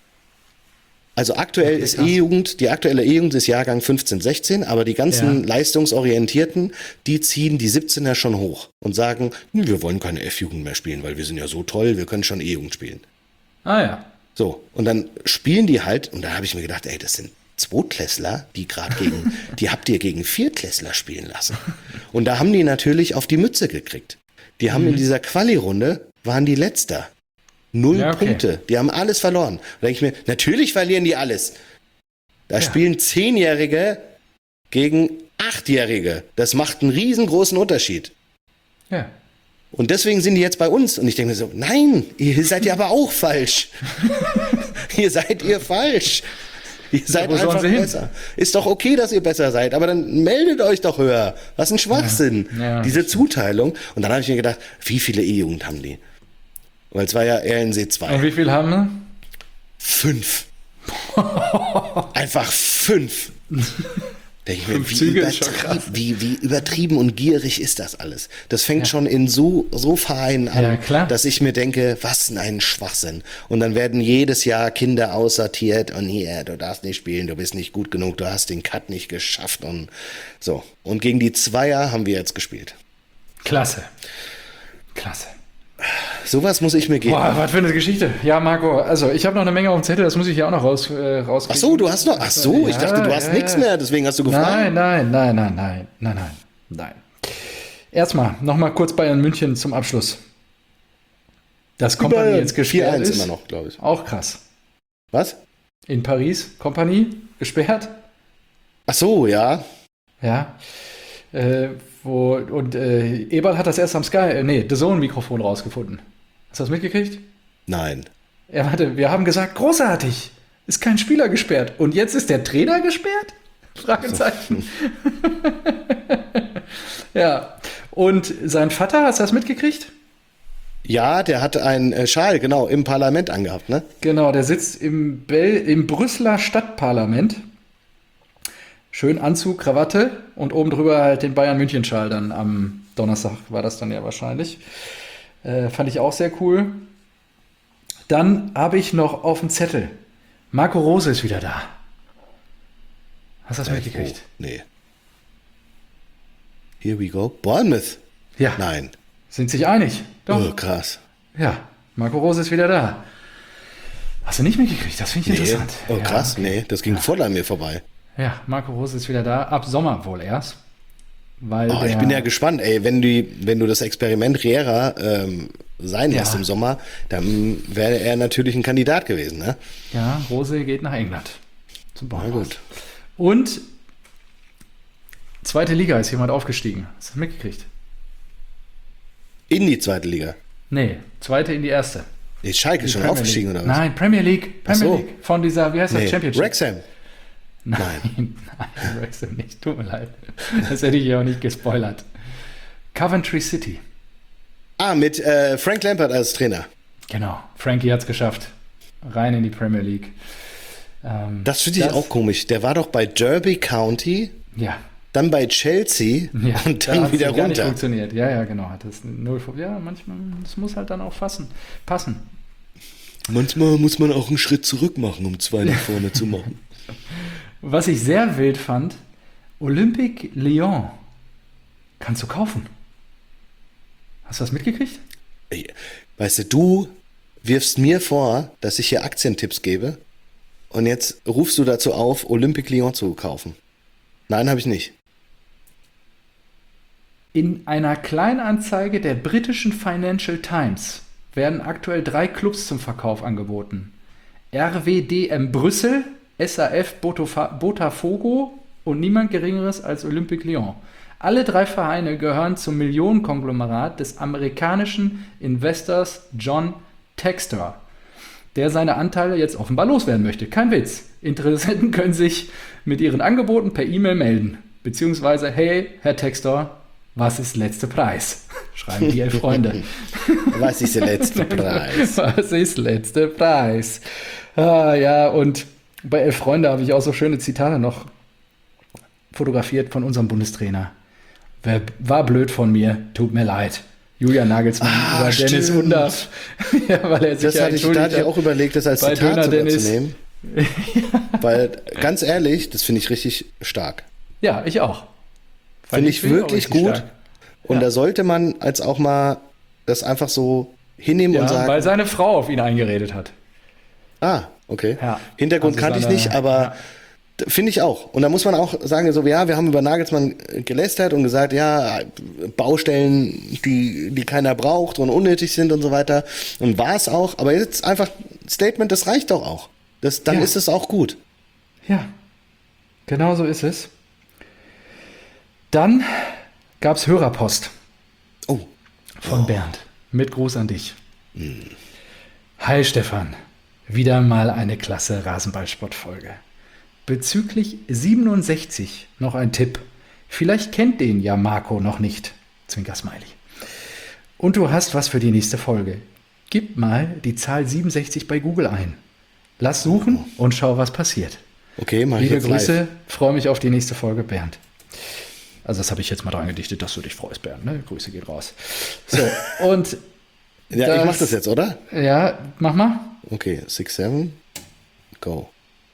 Also aktuell Okay, ist krass. E-Jugend, die aktuelle E-Jugend ist Jahrgang fünfzehn, sechzehn, aber die ganzen Ja. Leistungsorientierten, die ziehen die siebzehner schon hoch und sagen, "Nö, wir wollen keine F-Jugend mehr spielen, weil wir sind ja so toll, wir können schon E-Jugend spielen." Ah ja. So, und dann spielen die halt, und da habe ich mir gedacht, ey, das sind Zweitklässler, die gerade gegen, die habt ihr gegen Viertklässler spielen lassen. Und da haben die natürlich auf die Mütze gekriegt. Die haben in dieser Quali-Runde, waren die Letzter. Null Ja, okay. Punkte. Die haben alles verloren. Da denke ich mir, natürlich verlieren die alles. Da Ja. spielen Zehnjährige gegen Achtjährige. Das macht einen riesengroßen Unterschied. Ja. Und deswegen sind die jetzt bei uns. Und ich denke mir so, nein, ihr seid ja aber auch falsch. Ihr seid ihr falsch. Ihr seid wo sollen einfach sie hin? besser. Ist doch okay, dass ihr besser seid, aber dann meldet euch doch höher. Was ein Schwachsinn. Ja, ja, Diese Zuteilung. Und dann habe ich mir gedacht, wie viele E-Jugend haben die? Weil es war ja R N C zwei. Und wie viel haben wir? Fünf. Einfach fünf. Denke ich mir, Fünf wie, Züge ist schon übertrieben, krass. wie, wie übertrieben und gierig ist das alles? Das fängt schon in so, so Vereinen an, Ja, klar. dass ich mir denke, was ein Schwachsinn. Und dann werden jedes Jahr Kinder aussortiert und hier, du darfst nicht spielen, du bist nicht gut genug, du hast den Cut nicht geschafft und so. Und gegen die Zweier haben wir jetzt gespielt. Klasse. Klasse. Sowas muss ich mir geben. Boah, was für eine Geschichte. Ja, Marco, also ich habe noch eine Menge auf dem Zettel, das muss ich hier auch noch raus, äh, rauskriegen. Ach so, du hast noch, ach so, ich Ja, dachte, du hast ja, nichts ja. mehr, deswegen hast du gefragt. Nein, nein, nein, nein, nein, nein, nein, nein. Erstmal, nochmal kurz Bayern München zum Abschluss. Das Kompanie Bayern, jetzt gesperrt vier eins ist. immer noch, glaube ich. Auch krass. Was? In Paris, Kompanie, gesperrt. Ach so, ja. Ja. Äh, wo, und äh, Eberl hat das erst am Sky, äh, nee, The Zone-Mikrofon rausgefunden. Hast du das mitgekriegt? Nein. Er warte, wir haben gesagt, großartig, ist kein Spieler gesperrt. Und jetzt ist der Trainer gesperrt? Fragezeichen. Ja. Und sein Vater, hast du das mitgekriegt? Ja, der hat einen äh, Schal, genau, im Parlament angehabt, ne? Genau, der sitzt im, Bel im Brüsseler Stadtparlament. Schön Anzug, Krawatte und oben drüber halt den Bayern-München-Schal dann am Donnerstag war das dann ja wahrscheinlich. Äh, fand ich auch sehr cool. Dann habe ich noch auf dem Zettel, Marco Rose ist wieder da. Hast du das mitgekriegt? Oh, nee. Here we go. Bournemouth? Ja. Nein. Sind sich einig? Doch. Oh, krass. Ja, Marco Rose ist wieder da. Hast du nicht mitgekriegt? Das finde ich Nee. interessant. Oh, Ja, krass. okay. Nee, das ging voll an mir vorbei. Ja, Marco Rose ist wieder da. Ab Sommer wohl erst. Weil Oh, der, ich bin ja gespannt, ey, wenn du, wenn du das Experiment Riera ähm, sein Ja. lässt im Sommer, dann wäre er natürlich ein Kandidat gewesen, ne? Ja, Rose geht nach England. Zum Na Bournemouth. gut. Und zweite Liga ist jemand aufgestiegen. Hast du das mitgekriegt? In die zweite Liga. Nee, zweite in die erste. Die Schalke ist schon Premier aufgestiegen, League. oder was? Nein, Premier League. Premier so. League. Von dieser, wie heißt das, Nee, Championship? Wrexham. Nein, nein, Wrexham nicht. Tut mir leid. Das hätte ich ja auch nicht gespoilert. Coventry City. Ah, mit äh, Frank Lampard als Trainer. Genau. Frankie hat es geschafft. Rein in die Premier League. Ähm, Das finde ich auch komisch. Der war doch bei Derby County, Ja. dann bei Chelsea Ja, und da dann hat's wieder gar nicht runter. funktioniert. Ja, ja, genau. Hat das null. Ja, manchmal, das muss halt dann auch fassen, passen. Manchmal muss man auch einen Schritt zurück machen, um zwei nach vorne zu machen. Was ich sehr wild fand, Olympique Lyon kannst du kaufen. Hast du das mitgekriegt? Ey, weißt du, du wirfst mir vor, dass ich hier Aktientipps gebe und jetzt rufst du dazu auf, Olympique Lyon zu kaufen. Nein, habe ich nicht. In einer Kleinanzeige der britischen Financial Times werden aktuell drei Clubs zum Verkauf angeboten. R W D M Brüssel, S A F Botofa- Botafogo und niemand Geringeres als Olympique Lyon. Alle drei Vereine gehören zum Millionenkonglomerat des amerikanischen Investors John Textor, der seine Anteile jetzt offenbar loswerden möchte. Kein Witz. Interessenten können sich mit ihren Angeboten per E-Mail melden. Beziehungsweise, hey, Herr Textor, was ist letzter Preis? Schreiben die elf Freunde. Was ist der letzte Preis? Was ist letzter Preis? Ah, ja, und bei elf Freunde habe ich auch so schöne Zitate noch fotografiert von unserem Bundestrainer. Wer war blöd von mir, tut mir leid. Julian Nagelsmann Ah, über Dennis stimmt. Undaff. Ja, weil er sich Das ja hatte ich, da entschuldigt hatte ich hat. auch überlegt, das als bei Zitat Döner sogar Dennis. zu nehmen. Weil, ganz ehrlich, das finde ich richtig stark. Ja, ich auch. Fand Finde ich finde wirklich auch richtig gut. stark. Und Ja. da sollte man als auch mal das einfach so hinnehmen und Ja, sagen, weil seine Frau auf ihn eingeredet hat. ah, okay. Ja. Hintergrund Also kannte ich seine- nicht, aber ja. d- finde ich auch. Und da muss man auch sagen, so, ja, wir haben über Nagelsmann gelästert und gesagt, ja, Baustellen, die, die keiner braucht und unnötig sind und so weiter. Und war es auch. Aber jetzt einfach Statement, das reicht doch auch. Das, dann Ja. ist es auch gut. Ja, genau so ist es. Dann gab es Hörerpost Oh, von Bernd. Mit Gruß an dich. Hi Stefan, wieder mal eine klasse Rasenballsport-Folge. Bezüglich siebenundsechzig noch ein Tipp. Vielleicht kennt den ja Marco noch nicht. Zwinker-Smiley. Und du hast was für die nächste Folge. Gib mal die Zahl siebenundsechzig bei Google ein. Lass suchen und schau, was passiert. okay, mach ich Liebe jetzt Grüße, live. freue mich auf die nächste Folge, Bernd. Also das habe ich jetzt mal dran gedichtet, dass du dich freust, Bernd. Ne? Grüße geht raus. So, und Ja, das- ich mach das jetzt, oder? ja, mach mal. Okay, six, seven, go.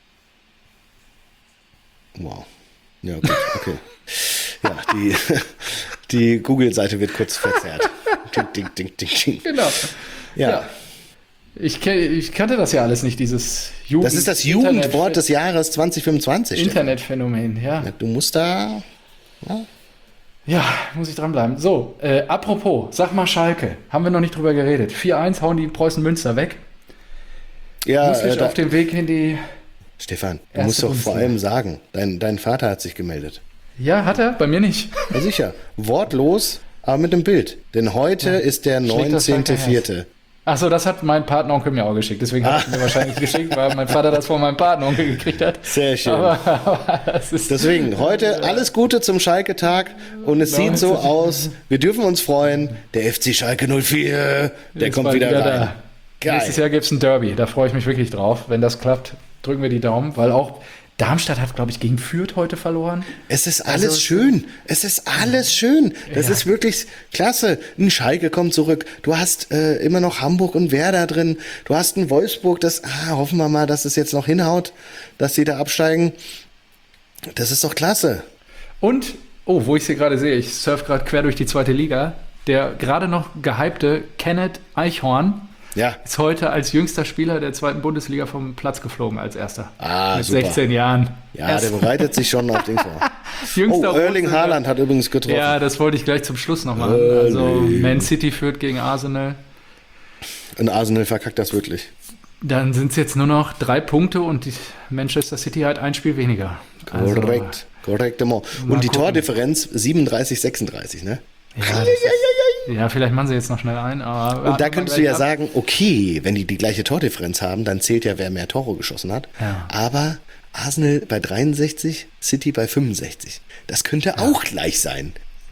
Wow. Ja, gut, okay. Ja, die, die Google-Seite wird kurz verzerrt. Ding, ding, ding, ding, ding. Genau. Ja. Ja. Ich, ke- ich kannte das ja alles nicht, dieses Jugend Das ist das Jugendwort des Jahres zwanzig fünfundzwanzig. Stefan. Internetphänomen, ja. Ja, du musst da. Ja, muss ich dranbleiben. So, äh, apropos, sag mal Schalke. Haben wir noch nicht drüber geredet. vier eins hauen die Preußen Münster weg. Ja, Muss äh, ich da, auf dem Weg in die... Stefan, du Erste musst doch vor Bundesliga. allem sagen, dein, dein Vater hat sich gemeldet. Ja, hat er? Bei mir nicht. Ja, sicher. Wortlos, aber mit dem Bild. Denn heute ist der Schlägt das neunzehnte Schalke vierte Achso, das hat mein Patenonkel mir auch geschickt. Deswegen hat er mir wahrscheinlich geschickt, weil mein Vater das von meinem Patenonkel gekriegt hat. Sehr schön. Aber, aber das ist... Deswegen, heute alles Gute zum Schalke-Tag und es sieht so aus, wir dürfen uns freuen, der F C Schalke null vier, der ist kommt bald wieder rein. da. Nächstes Geil. Jahr gibt es ein Derby, da freue ich mich wirklich drauf. Wenn das klappt, drücken wir die Daumen, weil auch Darmstadt hat, glaube ich, gegen Fürth heute verloren. Es ist alles Also- schön. Es ist alles schön. Das Ja. ist wirklich klasse. Ein Schalke kommt zurück. Du hast äh, immer noch Hamburg und Werder drin. Du hast ein Wolfsburg, das ah, hoffen wir mal, dass es jetzt noch hinhaut, dass sie da absteigen. Das ist doch klasse. Und, oh, wo ich sie gerade sehe, ich surfe gerade quer durch die zweite Liga, der gerade noch gehypte Kenneth Eichhorn Ja. ist heute als jüngster Spieler der zweiten Bundesliga vom Platz geflogen als erster. Ah, Mit super. sechzehn Jahren. Ja, Erst- der bereitet sich schon auf den vor. jüngster Oh, Erling Russe. Haaland hat übrigens getroffen. Ja, das wollte ich gleich zum Schluss noch machen. Also Man City führt gegen Arsenal. Und Arsenal verkackt das wirklich. Dann sind es jetzt nur noch drei Punkte und die Manchester City hat ein Spiel weniger. Also, Korrekt. Korrekt. Und Mal die gucken. Tordifferenz siebenunddreißig, sechsunddreißig, ne? Ja, das ist, ja, vielleicht machen sie jetzt noch schnell ein. Aber Und da könntest du ja sagen, okay, wenn die die gleiche Tordifferenz haben, dann zählt ja, wer mehr Tore geschossen hat. Ja. Aber Arsenal bei dreiundsechzig, City bei fünfundsechzig. Das könnte auch gleich sein.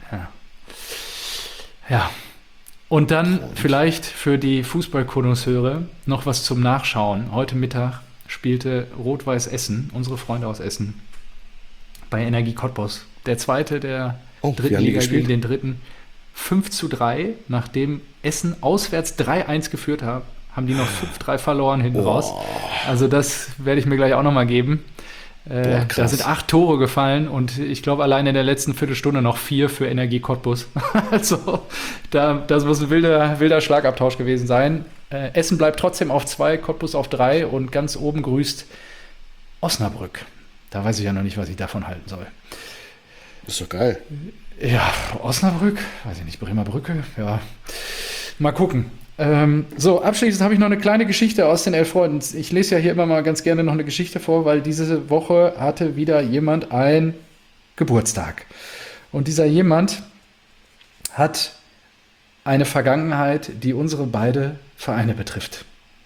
Ja. Und dann vielleicht für die Fußballkonnoisseure noch was zum Nachschauen. Heute Mittag spielte Rot-Weiß Essen, unsere Freunde aus Essen, bei Energie Cottbus. Der zweite der Oh, wie dritten haben die Liga gespielt? gegen den dritten. fünf zu drei, nachdem Essen auswärts drei eins geführt hat, haben die noch fünf drei verloren hinten raus. Also das werde ich mir gleich auch nochmal geben. Äh, Boah, da krass. sind acht Tore gefallen und ich glaube allein in der letzten Viertelstunde noch vier für Energie Cottbus. Also da, das muss ein wilder, wilder Schlagabtausch gewesen sein. Äh, Essen bleibt trotzdem auf zwei, Cottbus auf drei und ganz oben grüßt Osnabrück. Da weiß ich ja noch nicht, was ich davon halten soll. Ist doch geil. Ja, Osnabrück, weiß ich nicht, Bremer Brücke, ja. Mal gucken. Ähm, so, abschließend habe ich noch eine kleine Geschichte aus den Elf Freunden. Ich lese ja hier immer mal ganz gerne noch eine Geschichte vor, weil diese Woche hatte wieder jemand einen Geburtstag. Und dieser jemand hat eine Vergangenheit, die unsere beide Vereine betrifft.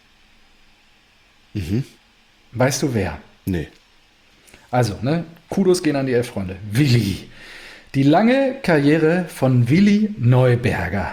Mhm. Weißt du wer? Nee. Also, ne, Kudos gehen an die Elf Freunde. Willi. Die lange Karriere von Willi Neuberger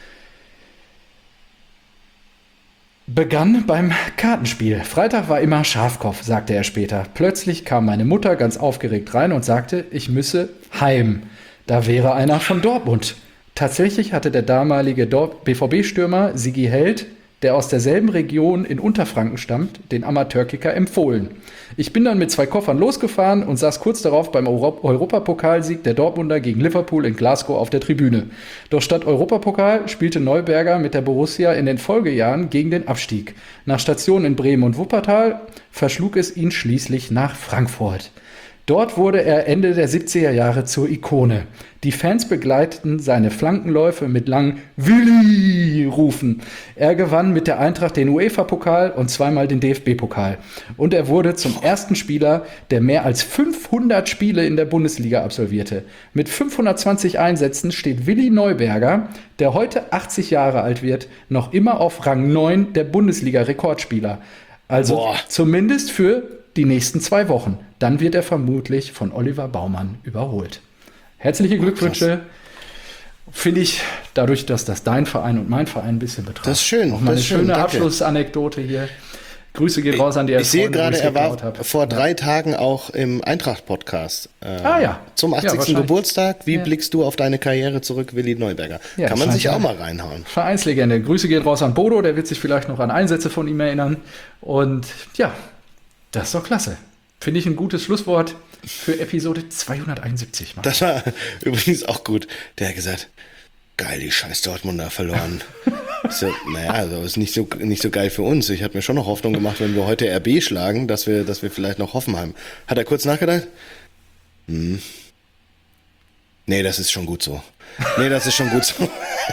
begann beim Kartenspiel. Freitag war immer Schafkopf, sagte er später. Plötzlich kam meine Mutter ganz aufgeregt rein und sagte, ich müsse heim. Da wäre einer von Dortmund. Tatsächlich hatte der damalige Dort- B V B-Stürmer Sigi Held, der aus derselben Region in Unterfranken stammt, den Amateurkicker empfohlen. Ich bin dann mit zwei Koffern losgefahren und saß kurz darauf beim Euro- Europapokalsieg der Dortmunder gegen Liverpool in Glasgow auf der Tribüne. Doch statt Europapokal spielte Neuberger mit der Borussia in den Folgejahren gegen den Abstieg. Nach Stationen in Bremen und Wuppertal verschlug es ihn schließlich nach Frankfurt. Dort wurde er Ende der siebziger Jahre zur Ikone. Die Fans begleiteten seine Flankenläufe mit langen Willi-Rufen. Er gewann mit der Eintracht den UEFA-Pokal und zweimal den D F B-Pokal. Und er wurde zum ersten Spieler, der mehr als fünfhundert Spiele in der Bundesliga absolvierte. Mit fünfhundertzwanzig Einsätzen steht Willi Neuberger, der heute achtzig Jahre alt wird, noch immer auf Rang neun der Bundesliga-Rekordspieler. Also Boah. zumindest für die nächsten zwei Wochen. Dann wird er vermutlich von Oliver Baumann überholt. Herzliche Glückwünsche. Finde ich, dadurch, dass das dein Verein und mein Verein ein bisschen betrifft. Das ist schön, Auch mal das eine ist schön, schöne danke. Abschlussanekdote hier. Grüße geht raus an die Ich sehe Freunde, wo gerade, ich's er war geklaut hab. vor drei Tagen auch im Eintracht-Podcast. Äh, Ah, ja. Zum Ja, achtzigsten wahrscheinlich. Geburtstag. Wie Ja. blickst du auf deine Karriere zurück, Willi Neuberger? Ja, Kann man scheint sich ja. auch mal reinhauen. Vereinslegende. Grüße gehen raus an Bodo, der wird sich vielleicht noch an Einsätze von ihm erinnern. Und ja, das ist doch klasse. Finde ich ein gutes Schlusswort für Episode zweihunderteinundsiebzig. Mann. Das war übrigens auch gut. Der hat gesagt, geil, die scheiß Dortmunder verloren. Ich so, naja, also ist nicht so, nicht so geil für uns. Ich habe mir schon noch Hoffnung gemacht, wenn wir heute R B schlagen, dass wir, dass wir vielleicht noch Hoffenheim. Hat er kurz nachgedacht? Hm. Nee, das ist schon gut so. Nee, das ist schon gut so.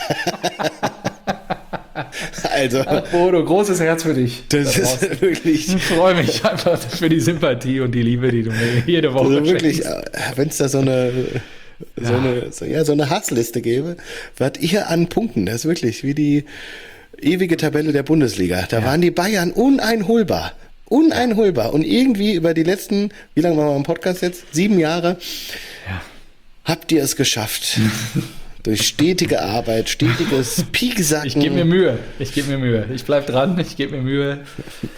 Also, Bodo, großes Herz für dich. das da ist draußen. wirklich, Ich freue mich einfach für die Sympathie und die Liebe, die du mir jede Woche also wirklich, schenkst. wenn es da so eine, so Ja. eine, so, ja, so eine Hassliste gäbe, was ihr an Punkten, das ist wirklich wie die ewige Tabelle der Bundesliga. Da waren die Bayern uneinholbar. Uneinholbar. Und irgendwie über die letzten, wie lange waren wir im Podcast jetzt? Sieben Jahre, Ja. habt ihr es geschafft. Durch stetige Arbeit, stetiges Pieksacken. Ich gebe mir Mühe. Ich gebe mir Mühe. Ich bleibe dran. Ich gebe mir Mühe.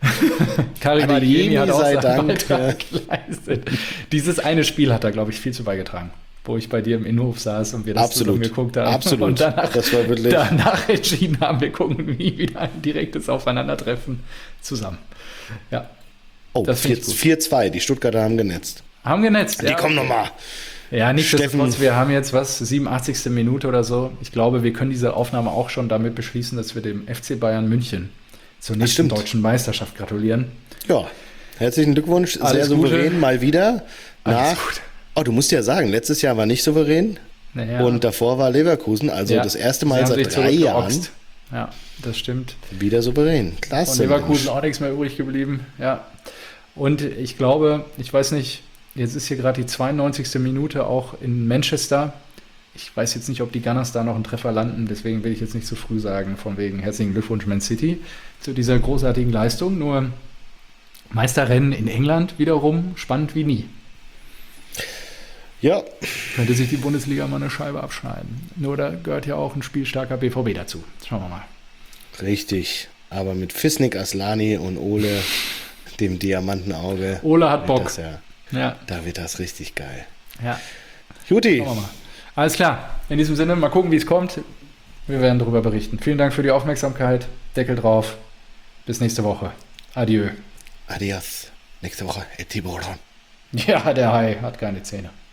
Karim Adeyemi Adeyemi hat auch sei seinen Dank, Beitrag geleistet. Dieses eine Spiel hat er, glaube ich, viel zu beigetragen, wo ich bei dir im Innenhof saß und wir das Absolut. zusammen geguckt haben. Absolut. Und danach, Das war wirklich- danach entschieden haben, wir gucken nie wieder ein direktes Aufeinandertreffen zusammen. Ja, Oh, Das find ich gut. vier zwei, die Stuttgarter haben genetzt. haben genetzt. Die ja, kommen okay. nochmal. Ja, nichtsdestotrotz, Steffen- wir haben jetzt was, siebenundachtzigste Minute oder so. Ich glaube, wir können diese Aufnahme auch schon damit beschließen, dass wir dem F C Bayern München zur nächsten stimmt. deutschen Meisterschaft gratulieren. Ja, herzlichen Glückwunsch. Alles Sehr souverän Gute. mal wieder. Alles Nach, gut. oh, du musst ja sagen, letztes Jahr war nicht souverän Naja. und davor war Leverkusen. Also Ja, das erste sie Mal haben seit sich drei Jahren zurückgeoxt. Ja, das stimmt. wieder souverän. Von Klasse. Leverkusen Mensch. auch nichts mehr übrig geblieben. Ja. Und ich glaube, ich weiß nicht, jetzt ist hier gerade die zweiundneunzigste Minute auch in Manchester. Ich weiß jetzt nicht, ob die Gunners da noch einen Treffer landen, deswegen will ich jetzt nicht zu früh sagen, von wegen herzlichen Glückwunsch Man City zu dieser großartigen Leistung. Nur Meisterrennen in England wiederum spannend wie nie. Ja, Könnte sich die Bundesliga mal eine Scheibe abschneiden. Nur da gehört ja auch ein spielstarker B V B dazu. Schauen wir mal. richtig. Aber mit Fisnik, Aslani und Ole, dem Diamantenauge. Ole hat wird Bock. Das ja, Ja, da wird das richtig geil. ja. Juti, Schauen wir mal. Alles klar. In diesem Sinne, mal gucken, wie es kommt. Wir werden darüber berichten. Vielen Dank für die Aufmerksamkeit. Deckel drauf. Bis nächste Woche. Adieu. adios. Nächste Woche, Etiboron. Ja, der Hai hat keine Zähne.